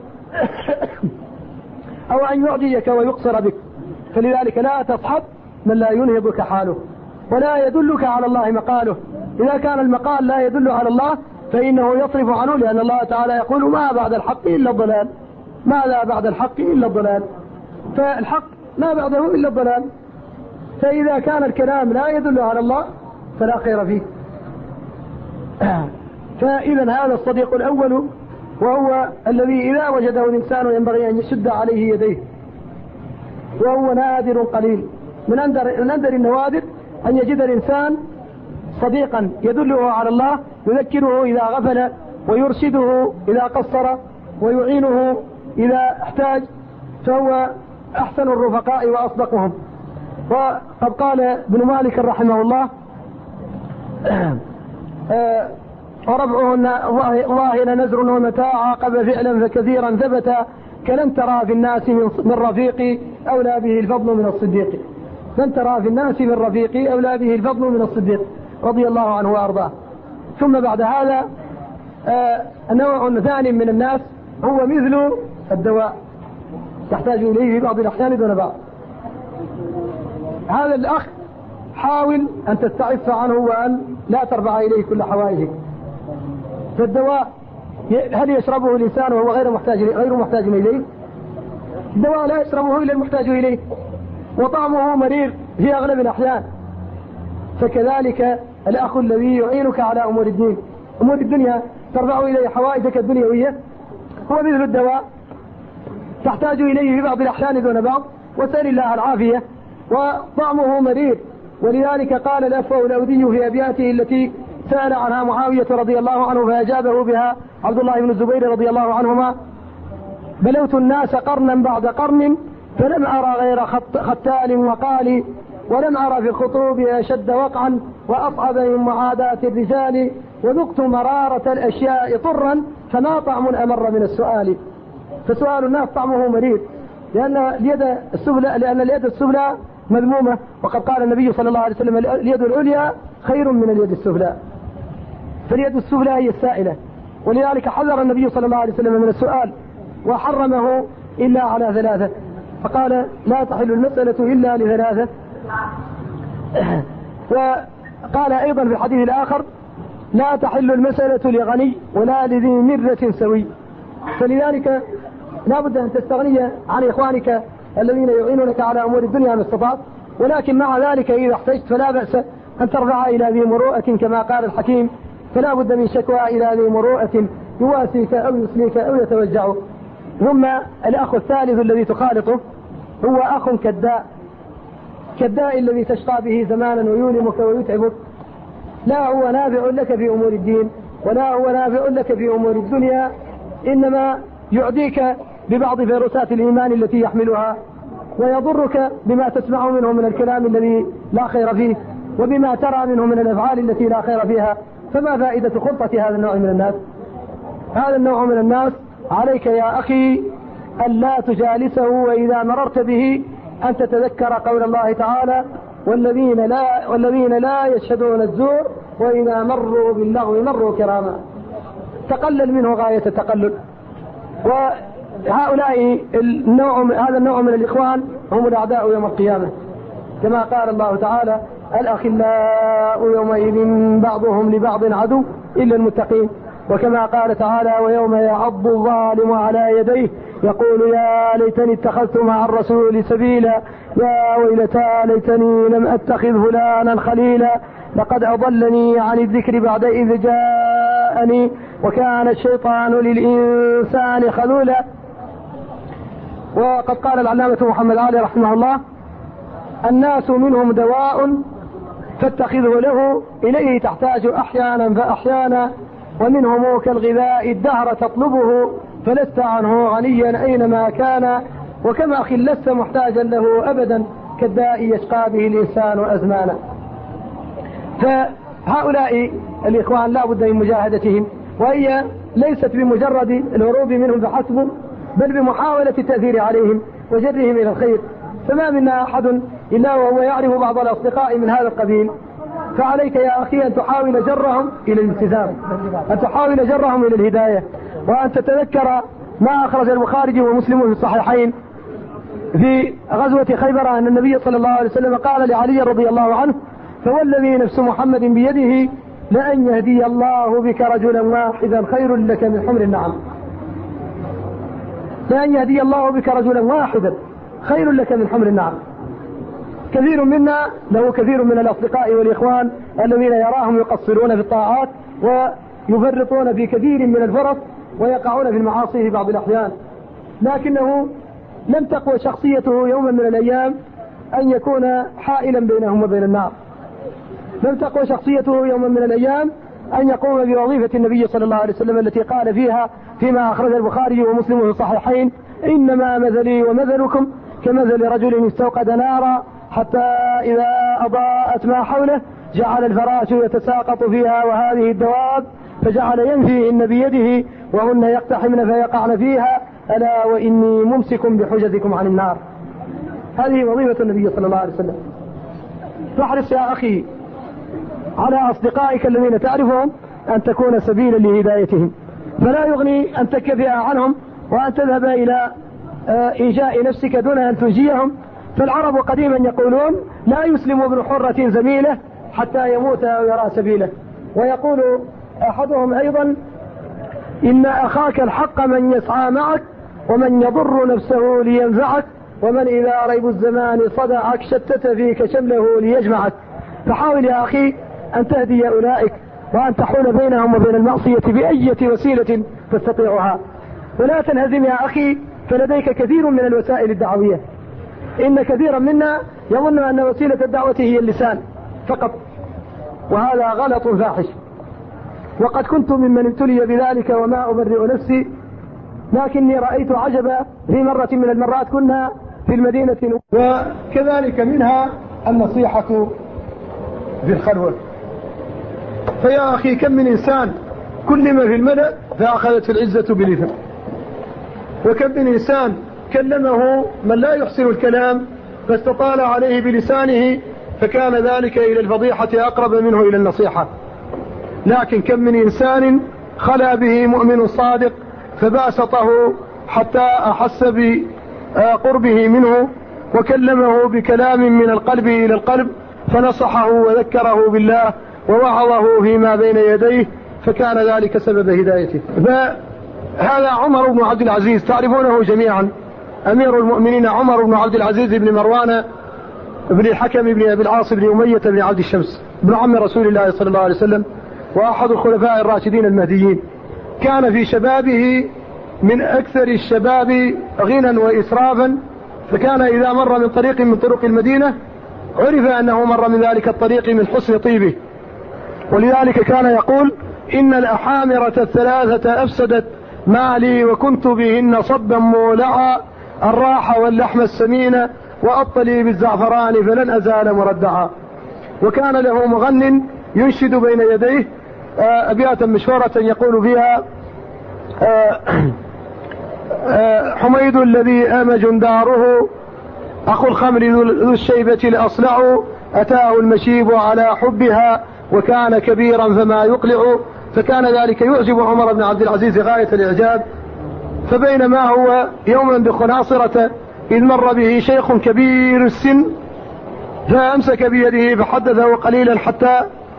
أو أن يعجيك ويقصر بك. فلذلك لا تصحب من لا ينهضك حاله ولا يدلك على الله مقاله. إذا كان المقال لا يدل على الله فإنه يصرف عنه، لأن الله تعالى يقول: ما بعد الحق إلا الضلال. ماذا بعد الحق إلا الضلال؟ فالحق ما بعده إلا الضلال. فإذا كان الكلام لا يدل على الله فلا خير فيه. فإذا هذا الصديق الأول، وهو الذي إذا وجده الإنسان ينبغي أن يشد عليه يديه، وهو نادر قليل. من أندر, من أندر النوادر أن يجد الإنسان صديقا يدله على الله، يذكره إذا غفل، ويرشده إذا قصر، ويعينه إذا احتاج، فهو أحسن الرفقاء وأصدقهم. وقد قال ابن مالك رحمه الله: وربعه ظاهر نزر ومتى عاقب فعلا فكثيرا ثبت، كلم ترى في الناس من رفيقي أولى به الفضل من الصديق. لم ترى في الناس من رفيقي أولى به الفضل من الصديق رضي الله عنه وأرضاه. ثم بعد هذا نوع ثاني من الناس هو مثل الدواء، تحتاج إليه في بعض الأحيان دون بعض. هذا الأخ حاول أن تستعف عنه وأن لا ترفع إليه كل حوائجك. فالدواء هل يشربه الإنسان وهو غير محتاج غير محتاج إليه؟ الدواء لا يشربه إلا المحتاج إليه، وطعمه مرير في أغلب الأحيان. فكذلك الأخ الذي يعينك على أمور الدين، أمور الدنيا ترفع إليه حوائجك الدنيوية، هو مثل الدواء، تحتاج إليه في بعض الأحيان دون بعض، وسأل الله العافية، وطعمه مرير. ولذلك قال الأفوه الأودي في أبياته التي سأل عنها معاوية رضي الله عنه فأجابه بها عبد الله بن الزبير رضي الله عنهما: بلوت الناس قرنا بعد قرن فلم أرى غير خط ختال وقال، ولم أرى في الخطوب أشد وقعا وأصعب من معاداة الرجال، وذقت مرارة الأشياء طرا فما طعم أمر من السؤال. فسؤال الناس طعمه مرير، لأن اليد السفلى لأن اليد السفلى مذمومة، وقد قال النبي صلى الله عليه وسلم: اليد العليا خير من اليد السفلى. فاليد السفلى هي السائلة، ولذلك حذر النبي صلى الله عليه وسلم من السؤال وحرمه إلا على ثلاثة، فقال: لا تحل المسألة إلا لثلاثة. وقال أيضا في الحديث الآخر: لا تحل المسألة لغني ولا لذي مرة سوي. فلذلك لا بد أن تستغني عن إخوانك الذين يعينونك على أمور الدنيا ما استطعت، ولكن مع ذلك إذا احتجت فلا بأس أن ترفع إلى ذي مروءة كما قال الحكيم: فلا بد من شكوى إلى ذي مروءة يواسيك أو يسليك أو يتوجعه. ثم الأخ الثالث الذي تخالطه هو أخ كداء، كالداء الذي تشقى به زمانا ويؤلمك ويتعبك، لا هو نافع لك في أمور الدين ولا هو نافع لك في أمور الدنيا، إنما يعديك ببعض فيروسات الإيمان التي يحملها، ويضرك بما تسمع منه من الكلام الذي لا خير فيه، وبما ترى منه من الأفعال التي لا خير فيها. فما فائدة خلطة هذا النوع من الناس؟ هذا النوع من الناس عليك يا أخي أن لا تجالسه، وإذا مررت به أن تتذكر قول الله تعالى: والذين لا, والذين لا يشهدون الزور وإذا مروا باللغو مروا كراما. تقلل منه غاية التقلل. وهؤلاء النوع هذا النوع من الإخوان هم الأعداء يوم القيامة، كما قال الله تعالى: الأخلاء يومئذ بعضهم لبعض عدو إلا المتقين. وكما قال تعالى: ويوم يعض الظالم على يديه يقول يا ليتني اتخذت مع الرسول سبيلا يا ويلتى ليتني لم أتخذ فلانا خليلا لقد أضلني عن الذكر بعد إذ جاءني وكان الشيطان للإنسان خذولا. وقد قال العلامة محمد علي رحمه الله: الناس منهم دواء فاتخذه له إليه تحتاج أحيانا فأحيانا، ومنهم كالغذاء الدهر تطلبه فلست عنه غنيا أينما كان، وكما أخي لست محتاجا له أبدا كالداء يشقى به الإنسان أزمانا. فهؤلاء الإخوان لا بد من مجاهدتهم، وهي ليست بمجرد الهروب منهم فحسب، بل بمحاولة التأثير عليهم وجرهم إلى الخير. فما منا أحد إلا وهو يعرف بعض الأصدقاء من هذا القبيل، فعليك يا أخي أن تحاول جرهم إلى الالتزام، أن تحاول جرهم إلى الهداية، وأن تتذكر ما أخرج البخاري ومسلم في الصحيحين في غزوة خيبر أن النبي صلى الله عليه وسلم قال لعلي رضي الله عنه: فوالذي نفس محمد بيده لأن يهدي الله بك رجلا واحدا خير لك من حمر النعم. لأن يهدي الله بك رجلا واحدا خير لك من حمر النعم. كثير منا له كثير من الأصدقاء والإخوان الذين يراهم يقصرون في الطاعات ويفرطون في كثير من الفرص ويقعون في المعاصي في بعض الأحيان، لكنه لم تقوى شخصيته يوما من الأيام أن يكون حائلا بينهم وبين النار. لم تقوى شخصيته يوما من الأيام أن يقوم بوظيفة النبي صلى الله عليه وسلم التي قال فيها فيما أخرج البخاري ومسلم في الصحيحين: إنما مثلي ومثلكم كمثل رجل استوقد نارا حتى إذا أضاءت ما حوله جعل الفراش يتساقط فيها وهذه الدواب، فجعل ينفيهن بيده وهن يقتحمن فيقعن فيها، ألا وإني ممسك بحجزكم عن النار. هذه وظيفة النبي صلى الله عليه وسلم. فاحرص يا أخي على أصدقائك الذين تعرفهم أن تكون سبيلا لهدايتهم، فلا يغني أن تكفئ عنهم وأن تذهب إلى إنجاء نفسك دون أن تنجيهم. فالعرب قديما يقولون: لا يسلم ابن حرة زميله حتى يموت أو يرى سبيله. ويقول أحدهم أيضا: إن أخاك الحق من يسعى معك ومن يضر نفسه لينفعك، ومن إذا ريب الزمان صدعك شتت فيك شمله ليجمعك. فحاول يا أخي أن تهدي أولئك وأن تحول بينهم وبين المعصية بأية وسيلة تستطيعها، ولا تنهزم يا أخي، فلديك كثير من الوسائل الدعوية. إن كثيرا منا يظن أن وسيلة الدعوة هي اللسان فقط، وهذا غلط فاحش، وقد كنت ممن ابتلي بذلك وما أبرئ نفسي. لكني رأيت عجبا في مرة من المرات كنا في المدينة، وكذلك منها النصيحة في الخلوة. فيا أخي كم من إنسان كلم في الملأ فأخذت العزة بالإثم، وكم من إنسان كلمه من لا يحسن الكلام فاستطال عليه بلسانه فكان ذلك إلى الفضيحة أقرب منه إلى النصيحة. لكن كم من إنسان خلا به مؤمن صادق فباسطه حتى أحس بقربه منه وكلمه بكلام من القلب إلى القلب فنصحه وذكره بالله ووعظه فيما بين يديه فكان ذلك سبب هدايته. فهذا عمر بن عبد العزيز تعرفونه جميعا، أمير المؤمنين عمر بن عبد العزيز بن مروان بن الحكم بن أبي العاص بن أمية بن عبد الشمس بن عم رسول الله صلى الله عليه وسلم، وأحد الخلفاء الراشدين المهديين. كان في شبابه من أكثر الشباب غنى وإسرافا، فكان إذا مر من طريق من طرق المدينة عرف أنه مر من ذلك الطريق من حسن طيبه، ولذلك كان يقول: إن الأحامرة الثلاثة أفسدت مالي وكنت بهن صبا مولعا، الراح واللحم السمين وأطلي بالزعفران فلن أزال مردعا. وكان له مغن ينشد بين يديه أبياتا مشهورة يقول فيها: حميد الذي أمج داره أخو الخمر ذو الشيبة لأصلع، أتاه المشيب على حبها وكان كبيرا فما يقلع. فكان ذلك يعجب عمر بن عبد العزيز غاية الإعجاب. فبينما هو يوما بخناصرة إذ مر به شيخ كبير السن، فأمسك بيده فحدثه قليلا حتى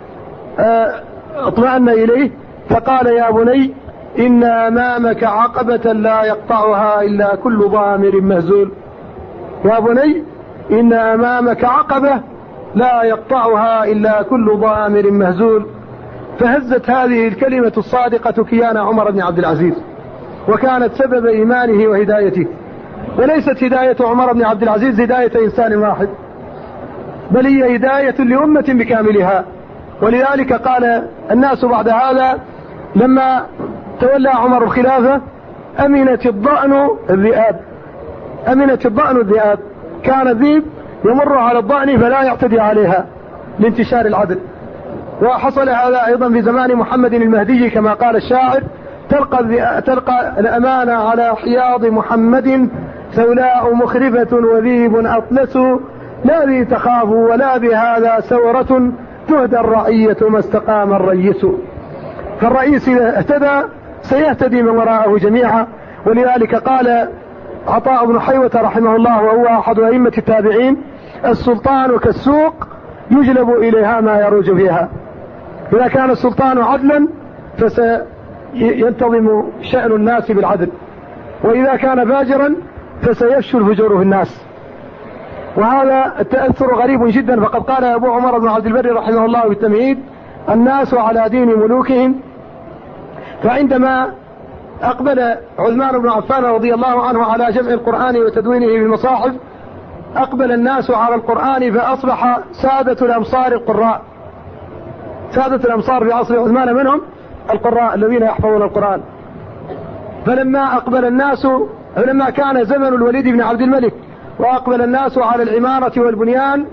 اطمأن إليه، فقال: يا بني إن أمامك عقبة لا يقطعها إلا كل ضامر مهزول. يا بني إن أمامك عقبة لا يقطعها إلا كل ضامر مهزول. فهزت هذه الكلمة الصادقة كيان عمر بن عبد العزيز، وكانت سبب إيمانه وهدايته. وليست هداية عمر بن عبد العزيز هداية إنسان واحد، بل هي هداية لأمة بكاملها. ولذلك قال الناس بعد هذا لما تولى عمر الخلافة: أمنت الضأن الذئاب. أمنت الضأن الذئاب، كان الذئب يمر على الضأن فلا يعتدي عليها لانتشار العدل. وحصل هذا أيضا في زمان محمد المهدي كما قال الشاعر: تلقى, تلقى الأمانة على حياض محمد، ثولاء مخرفة وذيب أطلس، لا ذي تخاف ولا بهذا سورة، تهدى الرعية ما استقام الرئيس. فالرئيس إذا اهتدى سيهتدي من وراءه جميعا. ولذلك قال عطاء بن حيوة رحمه الله وهو أحد أئمة التابعين: السلطان كالسوق يجلب إليها ما يروج فيها. إذا كان السلطان عدلا فسينتظم شأن الناس بالعدل، وإذا كان فاجرا فسيفشو الفجور في الناس. وهذا التأثر غريب جدا. فقد قال أبو عمر بن عبد البر رحمه الله بالتمهيد: الناس على دين ملوكهم. فعندما أقبل عثمان بن عفان رضي الله عنه على جمع القرآن وتدوينه في المصاحف، أقبل الناس على القرآن فأصبح سادة الأمصار القراء. سادة الأمصار في عصر عثمان منهم القراء الذين يحفظون القرآن. فلما أقبل الناس، لما كان زمن الوليد بن عبد الملك وأقبل الناس على العمارة والبنيان،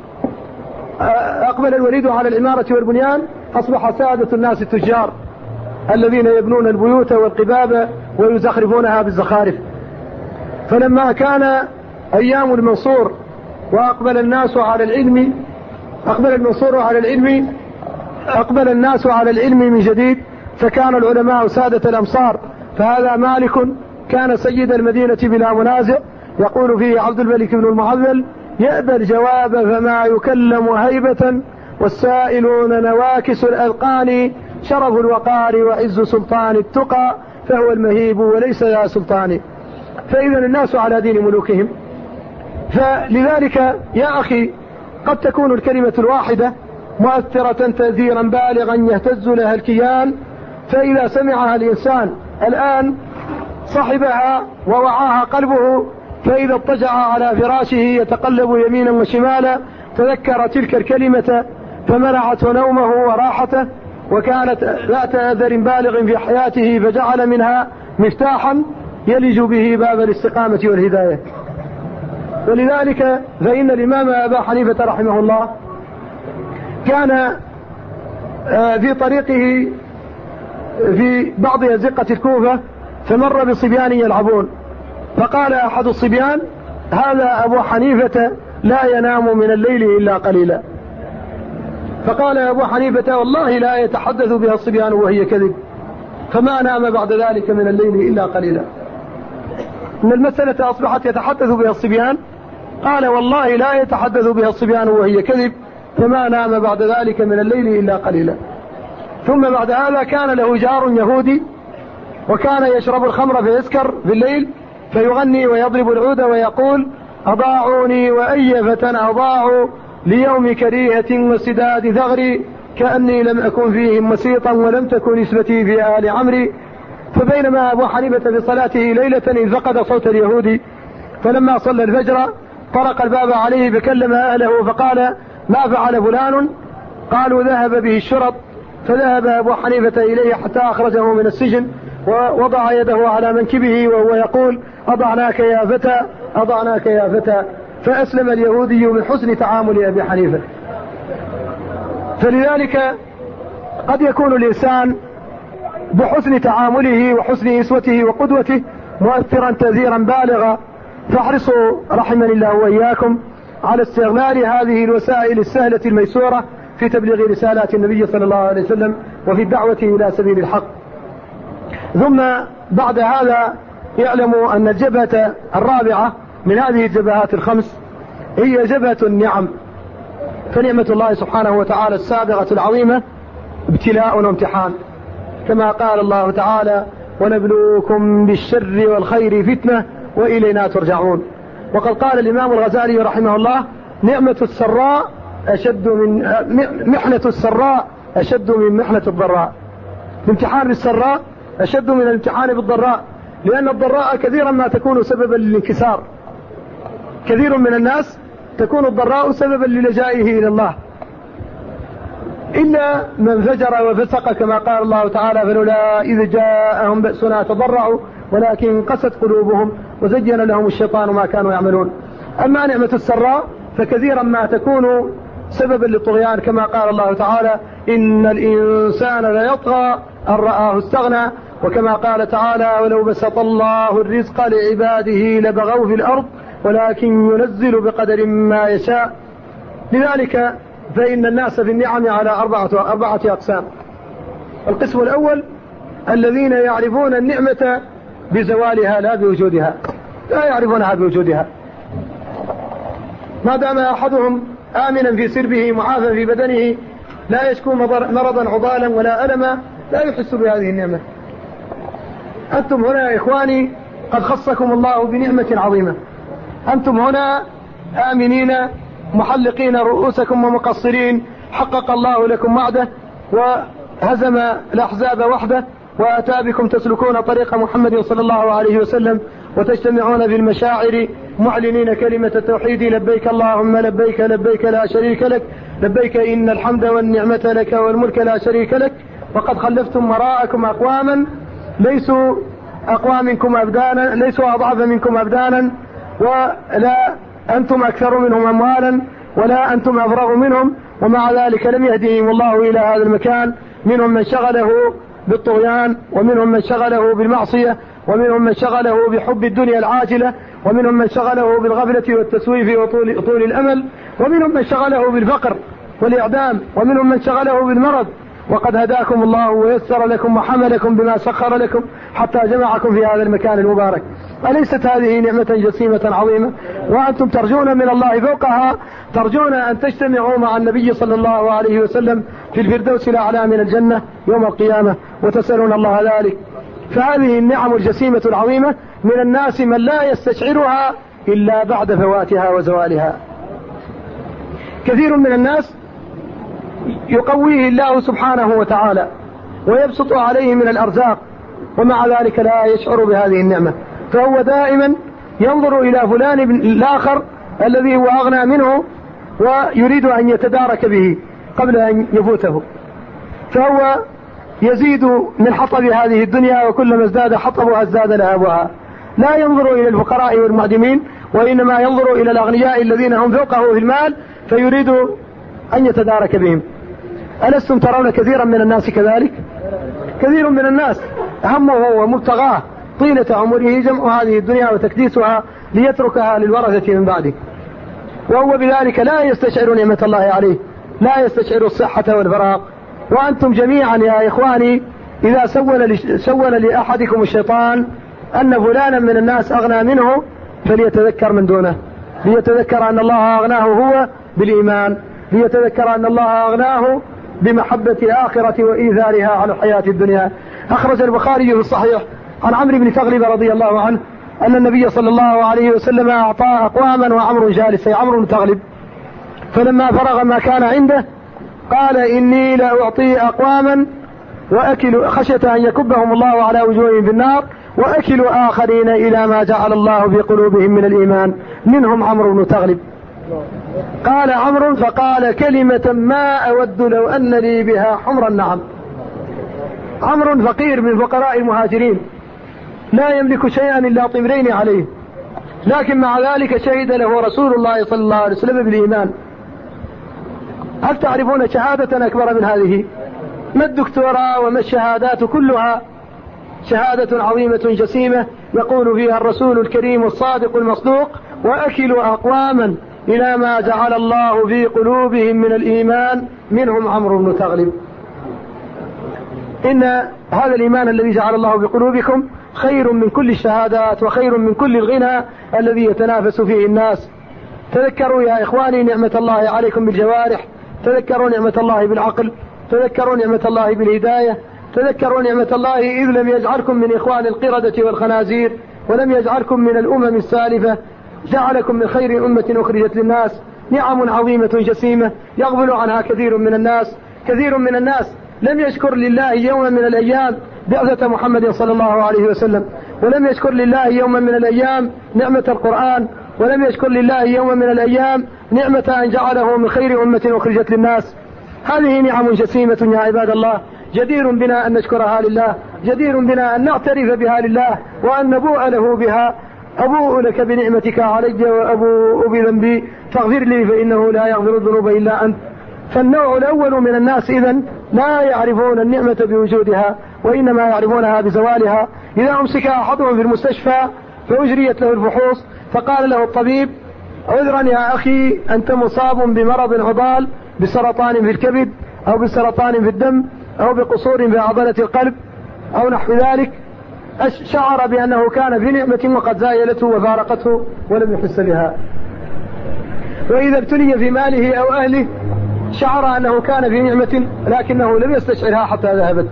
أقبل الوليد على العمارة والبنيان، أصبح سادة الناس التجار الذين يبنون البيوت والقباب ويزخرفونها بالزخارف. فلما كان أيام المنصور وأقبل الناس على العلم، أقبل المنصور على العلم، أقبل الناس على العلم من جديد، فكان العلماء سادة الأمصار. فهذا مالك كان سيد المدينة بلا منازع، يقول فيه عبد الملك بن المعذل: يأبى الجواب فما يكلم هيبة، والسائلون نواكس الأذقان، شرف الوقار وعز سلطان التقى، فهو المهيب وليس ذا سلطان. فإذا الناس على دين ملوكهم. فلذلك يا أخي قد تكون الكلمة الواحدة مؤثرة تأثيرا بالغا يهتز لها الكيان، فإذا سمعها الإنسان الآن صحبها ووعاها قلبه، فإذا اضطجع على فراشه يتقلب يمينا وشمالا تذكر تلك الكلمة فمنعته نومه وراحته، وكانت ذات أثر بالغ في حياته، فجعل منها مفتاحا يلج به باب الاستقامة والهداية. ولذلك فإن الإمام أبا حنيفة رحمه الله كان في طريقه في بعض أزقة الكوفة فمر بصبيان يلعبون، فقال أحد الصبيان: هذا أبو حنيفة لا ينام من الليل إلا قليلا. فقال أبو حنيفة: والله لا يتحدث بها الصبيان وهي كذب، فما نام بعد ذلك من الليل إلا قليلا. إن المسألة أصبحت يتحدث بها الصبيان، قال: والله لا يتحدث بها الصبيان وهي كذب، فما نام بعد ذلك من الليل إلا قليلا. ثم بعد هذا كان له جار يهودي، وكان يشرب الخمر فيسكر في الليل فيغني ويضرب العود ويقول: أضاعوني وأي فتى أضاعوا ليوم كريهة وسداد ثغري، كأني لم أكن فيهم مسيطا ولم تكن نسبتي في آل عمري. فبينما أبو حنيفة في صلاته ليلة إذ فقد صوت اليهودي، فلما صلى الفجر طرق الباب عليه فكلم أهله فقال ما فعل فلان؟ قالوا ذهب به الشرط. فذهب أبو حنيفة إليه حتى أخرجه من السجن ووضع يده على منكبه وهو يقول أضعناك يا فتى أضعناك يا فتى. فأسلم اليهودي من حسن تعامل أبي حنيفة. فلذلك قد يكون الإنسان بحسن تعامله وحسن إسوته وقدوته مؤثرا تأثيرا بالغا. فاحرصوا رحمني الله وإياكم على استغلال هذه الوسائل السهلة الميسورة في تبليغ رسالات النبي صلى الله عليه وسلم وفي الدعوة إلى سبيل الحق. ثم بعد هذا يعلموا أن الجبهة الرابعة من هذه الجبهات الخمس هي جبهة النعم. فنعمة الله سبحانه وتعالى السابقة العظيمة ابتلاء وامتحان، كما قال الله تعالى ونبلوكم بالشر والخير فتنة وإلينا ترجعون. وقد قال الإمام الغزالي رحمه الله نعمة السراء أشد من محنة السراء أشد من محنة الضراء. الامتحان بالسراء أشد من الامتحان بالضراء، لأن الضراء كثيرا ما تكون سببا للانكسار. كثير من الناس تكون الضراء سببا للجائه إلى الله، إلا من فجر وفسق، كما قال الله تعالى فلولا إذ جاءهم بأسنا تضرعوا ولكن قست قلوبهم وزين لهم الشيطان ما كانوا يعملون. أما نعمة السراء فكثيرا ما تكون سببا للطغيان، كما قال الله تعالى إن الإنسان ليطغى أن رآه استغنى، وكما قال تعالى ولو بسط الله الرزق لعباده لبغوا في الأرض ولكن ينزل بقدر ما يشاء. لذلك فإن الناس في النعم على أربعة, أربعة أقسام. القسم الأول الذين يعرفون النعمة بزوالها لا بوجودها، لا يعرفونها بوجودها. ما دام أحدهم آمنا في سربه معافى في بدنه لا يشكو مرضا عضالا ولا ألما لا يحس بهذه النعمة. أنتم هنا يا إخواني قد خصكم الله بنعمة عظيمة. أنتم هنا آمنين محلقين رؤوسكم ومقصرين، حقق الله لكم وعده وهزم الأحزاب وحده وأتى بكم تسلكون طريق محمد صلى الله عليه وسلم وتجتمعون في المشاعر معلنين كلمة التوحيد لبيك اللهم لبيك لبيك لا شريك لك لبيك إن الحمد والنعمة لك والملك لا شريك لك. وقد خلفتم وراءكم أقواما ليسوا أقوى منكم أبدانا، ليسوا أضعف منكم أبدانا، ولا أنتم أكثر منهم أموالا ولا أنتم أفرغ منهم، ومع ذلك لم يهديهم الله إلى هذا المكان. منهم من شغله بالطغيان، ومنهم من شغله بالمعصية، ومنهم من شغله بحب الدنيا العاجلة، ومنهم من شغله بالغفلة والتسويف وطول طول الأمل، ومنهم من شغله بالفقر والإعدام، ومنهم من شغله بالمرض. وقد هداكم الله ويسر لكم وحملكم بما سخر لكم حتى جمعكم في هذا المكان المبارك. أليست هذه نعمة جسيمة عظيمة؟ وأنتم ترجون من الله فوقها، ترجون أن تجتمعوا مع النبي صلى الله عليه وسلم في الفردوس الأعلى من الجنة يوم القيامة، وتسألون الله ذلك. فهذه النعم الجسيمة العظيمة من الناس من لا يستشعرها إلا بعد فواتها وزوالها. كثير من الناس يقويه الله سبحانه وتعالى ويبسط عليه من الأرزاق، ومع ذلك لا يشعر بهذه النعمة، فهو دائما ينظر إلى فلان الآخر الذي هو أغنى منه ويريد أن يتدارك به قبل أن يفوته، فهو يزيد من حطب هذه الدنيا، وكلما ازداد حطبها ازداد لهبها. لا ينظر إلى الفقراء والمعدمين، وإنما ينظر إلى الأغنياء الذين هم فوقه في المال فيريد أن يتدارك بهم. ألستم ترون كثيرا من الناس كذلك؟ كثير من الناس همه ومبتغاه طيلة عمره جمع هذه الدنيا وتكديسها ليتركها للورثة من بعده، وهو بذلك لا يستشعر نعمة الله عليه، لا يستشعر الصحة والفراغ. وأنتم جميعا يا إخواني إذا سول, سول لأحدكم الشيطان أن فلانا من الناس أغنى منه فليتذكر من دونه، ليتذكر أن الله أغناه هو بالإيمان، ليتذكر أن الله أغناه بمحبة الآخرة وإيثارها على الحياة الدنيا. أخرج البخاري في الصحيح عن عمرو بن تغلب رضي الله عنه أن النبي صلى الله عليه وسلم أعطى أقواما وعمر جالس، أي عمرو بن تغلب، فلما فرغ ما كان عنده قال إني لأعطي أقواما وأكل خشية أن يكبهم الله على وجوههم في النار وأكلوا آخرين إلى ما جعل الله في قلوبهم من الإيمان منهم عمرو بن تغلب. قال عمرو فقال كلمة ما أود لو أن لي بها حمر النعم. عمرو فقير من فقراء المهاجرين لا يملك شيئا إلا طمرين عليه، لكن مع ذلك شهد له رسول الله صلى الله عليه وسلم بالإيمان. هل تعرفون شهادة أكبر من هذه؟ ما الدكتوراه وما الشهادات كلها شهادة عظيمة جسيمة يقول فيها الرسول الكريم الصادق المصدوق وأكلوا أقواما إلى ما جعل الله في قلوبهم من الإيمان منهم عمرو بن تغلب. إن هذا الإيمان الذي جعل الله في قلوبكم خير من كل الشهادات وخير من كل الغنى الذي يتنافس فيه الناس. تذكروا يا إخواني نعمة الله عليكم بالجوارح، تذكروا نعمة الله بالعقل، تذكروا نعمة الله بالهداية، تذكروا نعمة الله إذ لم يجعلكم من إخوان القردة والخنازير ولم يجعلكم من الأمم السالفة، جعلكم من خير أمة أخرجت للناس. نعم عظيمة جسيمة يغفل عنها كثير من الناس. كثير من الناس لم يشكر لله يوما من الأيام بعثة محمد صلى الله عليه وسلم، ولم يشكر لله يوما من الأيام نعمة القرآن، ولم يشكر لله يوما من الأيام نعمة أن جعله من خير أمة أخرجت للناس. هذه نعم جسيمة يا عباد الله، جدير بنا أن نشكرها لله، جدير بنا أن نعترف بها لله وأن نبوء له بها. أبوء لك بنعمتك علي وأبوء بذنبي فاغفر لي فإنه لا يغفر الذنوب إلا أنت. فالنوع الأول من الناس إذن لا يعرفون النعمة بوجودها وإنما يعرفونها بزوالها. إذا أمسك أحدهم في المستشفى فأجريت له الفحوص فقال له الطبيب عذرا يا أخي أنت مصاب بمرض عضال، بسرطان في الكبد أو بسرطان في الدم أو بقصور في عضلة القلب أو نحو ذلك، شعر بأنه كان في نعمة وقد زايلته وفارقته ولم يحس بها. وإذا ابتلي في ماله أو أهله شعر أنه كان في نعمة لكنه لم يستشعرها حتى ذهبت.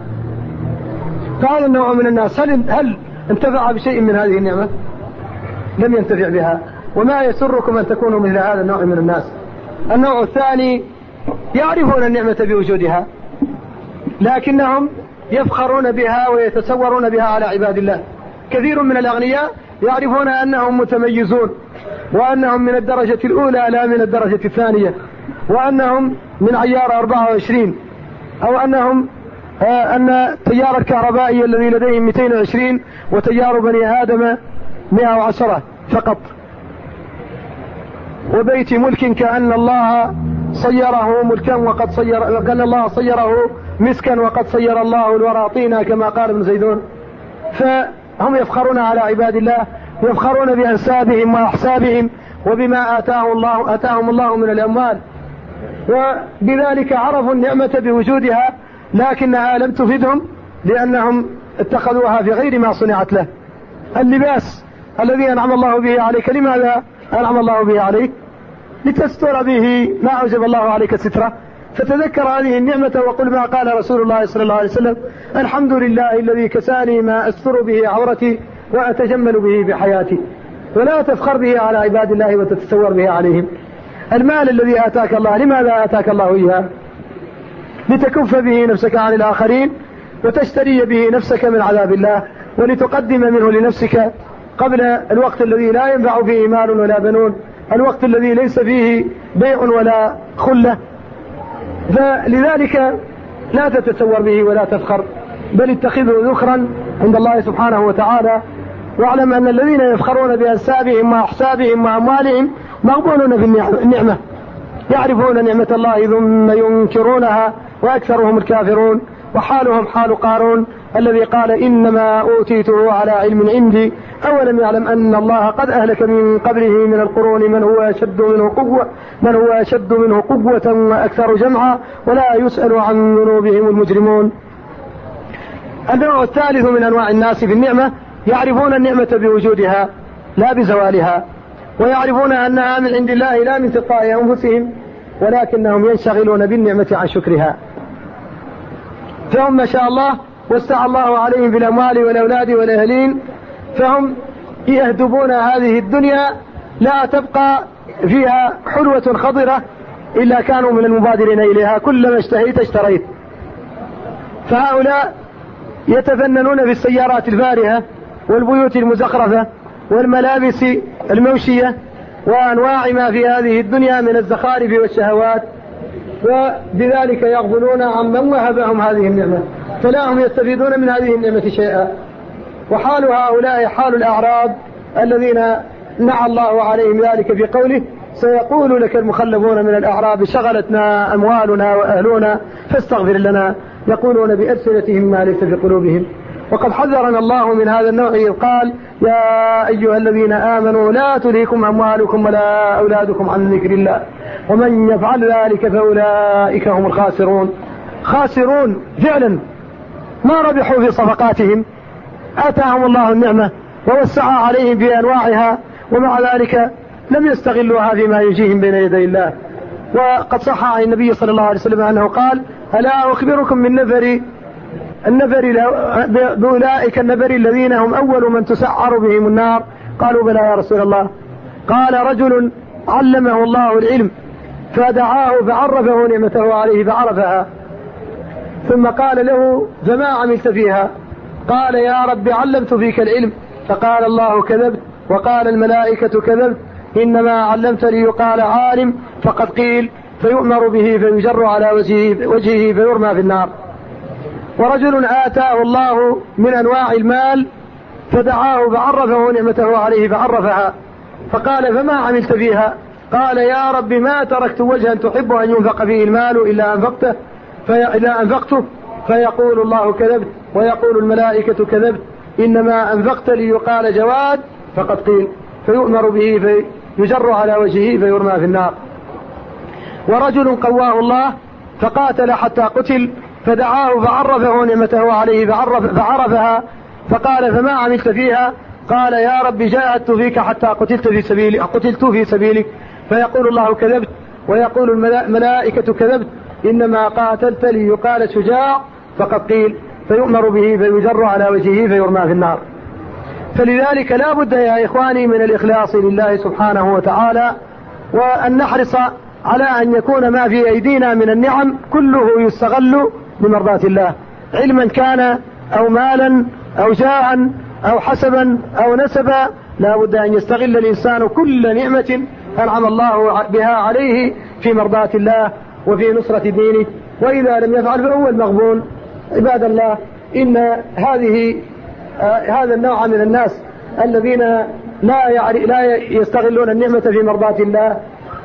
فهذا النوع من الناس هل, هل انتفع بشيء من هذه النعمة؟ لم ينتفع بها. وما يسركم أن تكونوا مثل هذا النوع من الناس. النوع الثاني يعرفون النعمة بوجودها لكنهم يفخرون بها ويتصورون بها على عباد الله. كثير من الأغنياء يعرفون أنهم متميزون وأنهم من الدرجة الأولى لا من الدرجة الثانية، وأنهم من عيار أربعة وعشرين، أو أنهم آه أن التيار الكهربائي الذي لديهم مئتين وعشرين وتيار بني آدم مئة وعشرة فقط. وبيت ملك كأن الله صيره ملكا وقد صير كأن الله صيره مسكا وقد صير الله الورى طينا كما قال ابن زيدون. فهم يفخرون على عباد الله، يفخرون بأنسابهم وأحسابهم وبما آتاه الله آتاهم الله من الأموال، وبذلك عرفوا النعمة بوجودها لكنها لم تفدهم لأنهم اتخذوها في غير ما صنعت له. اللباس الذي أنعم الله به عليك لماذا أنعم الله به عليك؟ لتستر به ما أوجب الله عليك ستره. فتذكر هذه النعمة وقل ما قال رسول الله صلى الله عليه وسلم الحمد لله الذي كساني ما أستر به عورتي وأتجمل به بحياتي. ولا تفخر به على عباد الله وتتصور به عليهم. المال الذي آتاك الله لماذا آتاك الله إياه؟ لتكف به نفسك عن الآخرين وتشتري به نفسك من عذاب الله، ولتقدم منه لنفسك قبل الوقت الذي لا ينفع فيه مال ولا بنون، الوقت الذي ليس فيه بيع ولا خلة. فلذلك لا تتصور به ولا تفخر، بل اتخذه ذخرا عند الله سبحانه وتعالى. واعلم أن الذين يفخرون بأنسابهم وأحسابهم وأموالهم مغبونون في النعمة، يعرفون نعمة الله ثم ينكرونها وأكثرهم الكافرون. وحالهم حال قارون الذي قال إنما أوتيته على علم عندي أولم يعلم أن الله قد أهلك من قبله من القرون من هو أشد منه قوة من هو أشد منه قوة وأكثر جمعا ولا يسأل عن ذنوبهم المجرمون. النوع الثالث من أنواع الناس في النعمة يعرفون النعمة بوجودها لا بزوالها، ويعرفون أنها من عند الله لا من تلقاء أنفسهم، ولكنهم ينشغلون بالنعمة عن شكرها. فهم ما شاء الله وسع الله عليهم بالأموال والأولاد والأهلين، فهم يهدبون هذه الدنيا لا تبقى فيها حلوة خضرة إلا كانوا من المبادرين إليها، كلما اشتهيت اشتريت. فهؤلاء يتفننون في السيارات الفارهة والبيوت المزخرفة والملابس الموشية وأنواع ما في هذه الدنيا من الزخارف والشهوات، وبذلك يغفلون عمن وهبهم هذه النعمة، فلا هم يستفيدون من هذه النعمة شيئا. وحال هؤلاء حال الأعراب الذين نعى الله عليهم ذلك في قوله: سيقول لك المخلفون من الأعراب شغلتنا أموالنا وأهلنا فاستغفر لنا، يقولون بألسنتهم ما ليس في قلوبهم. وقد حذرنا الله من هذا النوع إذ قال: يا أيها الذين آمنوا لا تلهكم أموالكم ولا أولادكم عن ذكر الله ومن يفعل ذلك فأولئك هم الخاسرون. خاسرون فعلا، ما ربحوا في صفقاتهم، آتاهم الله النعمة ووسع عليهم في أنواعها، ومع ذلك لم يستغلوها فيما يجيهم بين يدي الله. وقد صح عن النبي صلى الله عليه وسلم أنه قال: ألا أخبركم من نفر النفر بأولئك النفر الذين هم أول من تسعر بهم النار؟ قالوا: بلى يا رسول الله. قال: رجل علمه الله العلم فدعاه فعرفه نعمته عليه فعرفها، ثم قال له: فما عملت فيها؟ قال: يا رب علمت فيك العلم. فقال الله: كذبت. وقال الملائكة: كذبت، إنما علمت لي يقال عالم، فقد قيل، فيؤمر به فيجر على وجهه, وجهه فيرمى في النار. ورجل آتاه الله من أنواع المال فدعاه فعرفه نعمته عليه فعرفها، فقال: فما عملت فيها؟ قال: يا رب ما تركت وجها تحب أن ينفق فيه المال إلا أنفقته في إلا أنفقته. فيقول الله: كذبت. ويقول الملائكة: كذبت، إنما أنفقت لي يقال جواد، فقد قيل، فيؤمر به فيجر على وجهه فيرمى في النار. ورجل قواه الله فقاتل حتى قتل فدعاه فعرفه نعمته عليه فعرف فعرفها، فقال: فما عملت فيها؟ قال: يا رب جاهدت فيك حتى قتلت في سبيلك قتلت في سبيلك. فيقول الله: كذبت. ويقول الملائكة: كذبت، إنما قاتلت لي يقال شجاع، فقد قيل، فيؤمر به فيجر على وجهه فيرمى في النار. فلذلك لا بد يا إخواني من الإخلاص لله سبحانه وتعالى، وأن نحرص على أن يكون ما في أيدينا من النعم كله يستغل بمرضاة الله، علما كان أو مالا أو جاها أو حسبا أو نسبا. لا بد أن يستغل الإنسان كل نعمة أنعم الله بها عليه في مرضاة الله وفي نصرة دينه، وإذا لم يفعل فهو المغبون. عباد الله، إن هذه آه هذا النوع من الناس الذين لا, لا يستغلون النعمة في مرضاة الله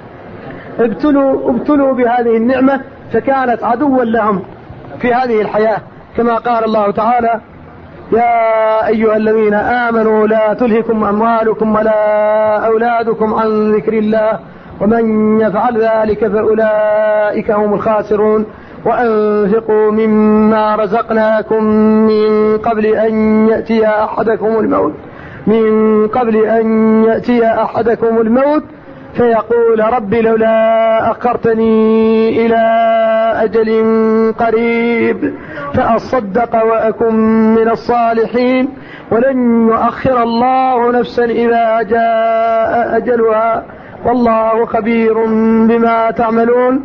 ابتلوا, ابتلوا بهذه النعمة فكانت عدوا لهم في هذه الحياة، كما قال الله تعالى: يا أيها الذين آمنوا لا تلهكم أموالكم ولا أولادكم عن ذكر الله ومن يفعل ذلك فأولئك هم الخاسرون. وأنفقوا مما رزقناكم من قبل أن يأتي أحدكم الموت من قبل أن يأتي أحدكم الموت فيقول: رب لولا أخرتني إلى أجل قريب فأصدق وأكن من الصالحين ولن يؤخر الله نفسا إذا جاء أجلها والله خبير بما تعملون.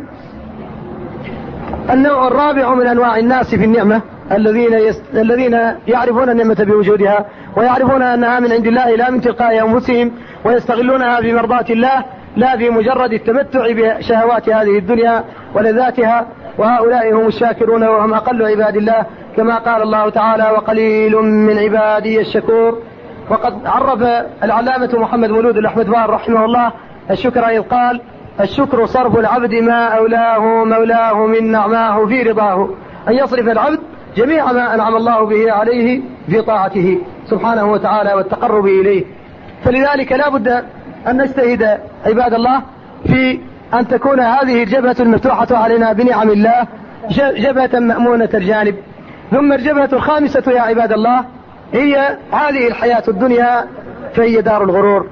النوع الرابع من أنواع الناس في النعمة الذين يست... الذين يعرفون النعمة بوجودها ويعرفون أنها من عند الله لا من تلقاء أنفسهم، ويستغلونها في مرضاة الله لا في مجرد التمتع بشهوات هذه الدنيا ولذاتها. وهؤلاء هم الشاكرون وهم أقل عباد الله، كما قال الله تعالى: وقليل من عبادي الشكور. وقد عرف العلامة محمد مولود الأحمد بار رحمه الله الشكر إذ قال: الشكر صرف العبد ما أولاه مولاه من نعماه في رضاه، أن يصرف العبد جميع ما أنعم الله به عليه في طاعته سبحانه وتعالى والتقرب إليه. فلذلك لا بد أن نجتهد عباد الله في أن تكون هذه الجبهة المفتوحة علينا بنعم الله جبهة مأمونة الجانب. ثم الجبهة الخامسة يا عباد الله هي هذه الحياة الدنيا، فهي دار الغرور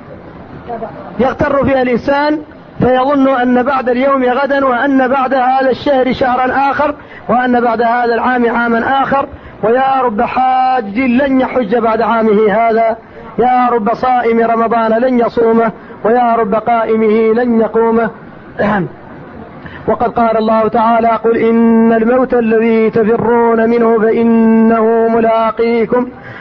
يغتر فيها الإنسان فيظن أن بعد اليوم غدا، وأن بعد هذا الشهر شهرا آخر، وأن بعد هذا العام عاما آخر. ويا رب حاج لن يحج بعد عامه هذا، يا رب صائم رمضان لن يصومه، ويا رب قائمه لن يقومه. وقد قال الله تعالى: قل إن الموت الذي تفرون منه فإنه ملاقيكم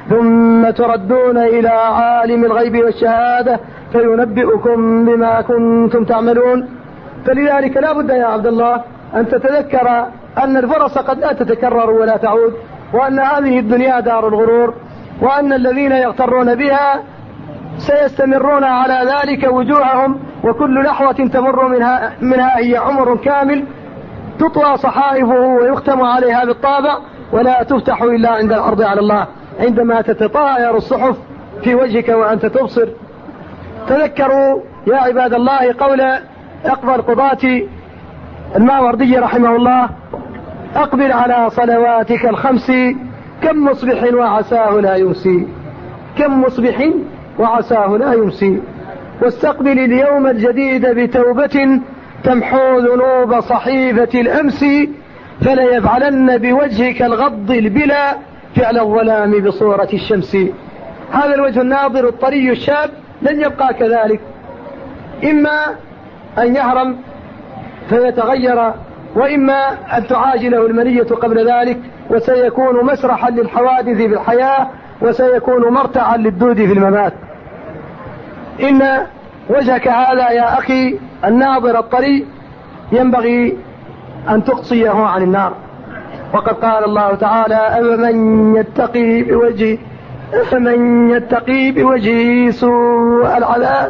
ثم تردون إلى عالم الغيب والشهادة فينبئكم بما كنتم تعملون. فلذلك لا بد يا عبد الله أن تتذكر أن الفرص قد لا تتكرر ولا تعود، وأن هذه الدنيا دار الغرور، وأن الذين يغترون بها سيستمرون على ذلك وجوههم، وكل لحظة تمر منها, منها هي عمر كامل تطوى صحائفه ويختم عليها بالطابع، ولا تفتح إلا عند العرض على الله، عندما تتطاير الصحف في وجهك وأنت تبصر. تذكروا يا عباد الله قول أقضى القضاة الماوردي رحمه الله: أقبل على صلواتك الخمس كم مصبح وعساه لا يمسي، كم مصبح وعساه لا يمسي، واستقبل اليوم الجديد بتوبة تمحو ذنوب صحيفة الأمس، فليفعلن بوجهك الغض البلا فعل الظلام بصورة الشمس. هذا الوجه الناظر الطري الشاب لن يبقى كذلك، إما أن يهرم فيتغير، وإما أن تعاجله المنية قبل ذلك، وسيكون مسرحا للحوادث في الحياة، وسيكون مرتعا للدود في الممات. إن وجهك هذا يا أخي الناظر الطري ينبغي أن تقصيه عن النار، وقد قال الله تعالى: أفمن يتقي بوجهه أفمن يتقي بوجهه سوء العذاب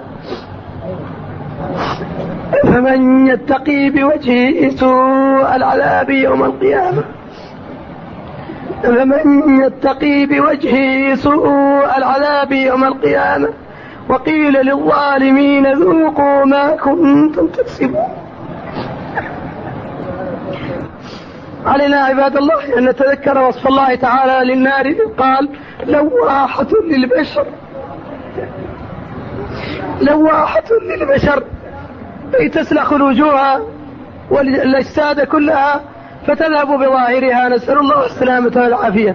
فمن يتقي بوجهه سوء العذاب يوم القيامة فمن يتقي بوجهه سوء العذاب يوم القيامة وقيل للظالمين ذوقوا ما كنتم تكسبون. علينا عباد الله أن نتذكر وصف الله تعالى للنار إذ قال: لواحة للبشر لواحة للبشر أي تسلخ الوجوه والأجساد كلها فتذهب بظاهرها، نسأل الله السلامة والعافية.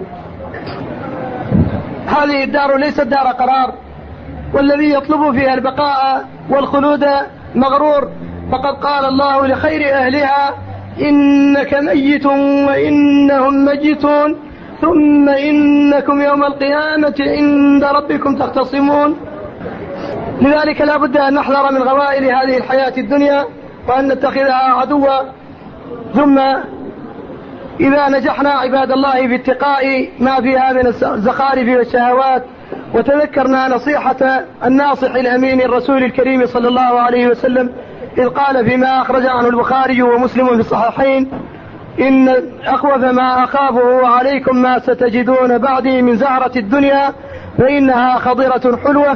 هذه الدار ليست دار قرار، والذي يطلب فيها البقاء والخلود مغرور، فقد قال الله لخير أهلها: إنك ميت وإنهم ميتون ثم إنكم يوم القيامة عند ربكم تختصمون. لذلك لا بد أن نحذر من غوائل هذه الحياة الدنيا وأن نتخذها عدوا. ثم إذا نجحنا عباد الله في اتقاء ما فيها من الزخارف والشهوات، وتذكرنا نصيحة الناصح الأمين الرسول الكريم صلى الله عليه وسلم إذ قال فيما أخرج عنه البخاري ومسلم في الصحيحين: إن أخوف ما أخافه عليكم ما ستجدون بعدي من زهرة الدنيا فإنها خضرة حلوة،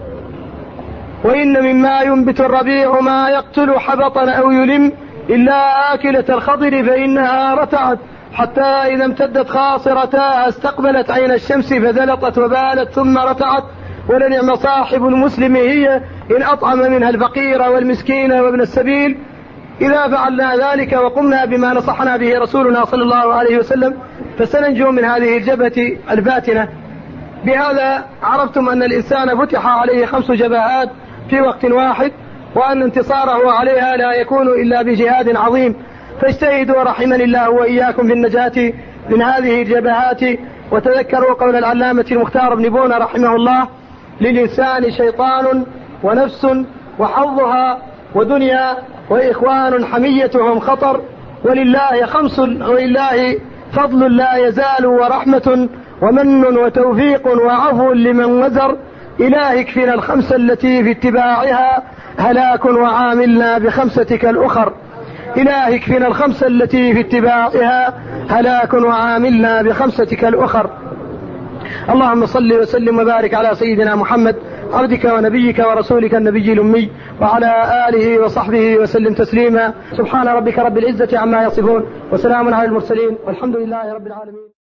وإن مما ينبت الربيع ما يقتل حبطا أو يلم إلا آكلة الخضر فإنها رتعت حتى إذا امتدت خاصرتها استقبلت عين الشمس فذلطت وبالت ثم رتعت، ولنعم صاحب المسلم هي إن أطعم منها الفقير والمسكين وابن السبيل. إذا فعلنا ذلك وقمنا بما نصحنا به رسولنا صلى الله عليه وسلم فسننجو من هذه الجبهة الباتنة. بهذا عرفتم أن الإنسان فتح عليه خمس جبهات في وقت واحد، وأن انتصاره عليها لا يكون إلا بجهاد عظيم. فاجتهدوا رحمني الله وإياكم في النجاة من هذه الجبهات. وتذكروا قول العلامة المختار بن بونة رحمه الله: للإنسان شيطان ونفس وحظها ودنيا وإخوان حميتهم خطر، ولله خمس ولله فضل لا يزال ورحمة ومن وتوفيق وعفو لمن وزر. إله اكفنا الخمس التي في اتباعها هلاك وعاملنا بخمستك الأخر. إله اكفنا الخمس التي في اتباعها هلاك وعاملنا بخمستك الأخر. اللهم صل وسلم وبارك على سيدنا محمد عبدك ونبيك ورسولك النبي الأمي وعلى آله وصحبه وسلم تسليما. سبحان ربك رب العزة عما يصفون وسلام على المرسلين والحمد لله رب العالمين.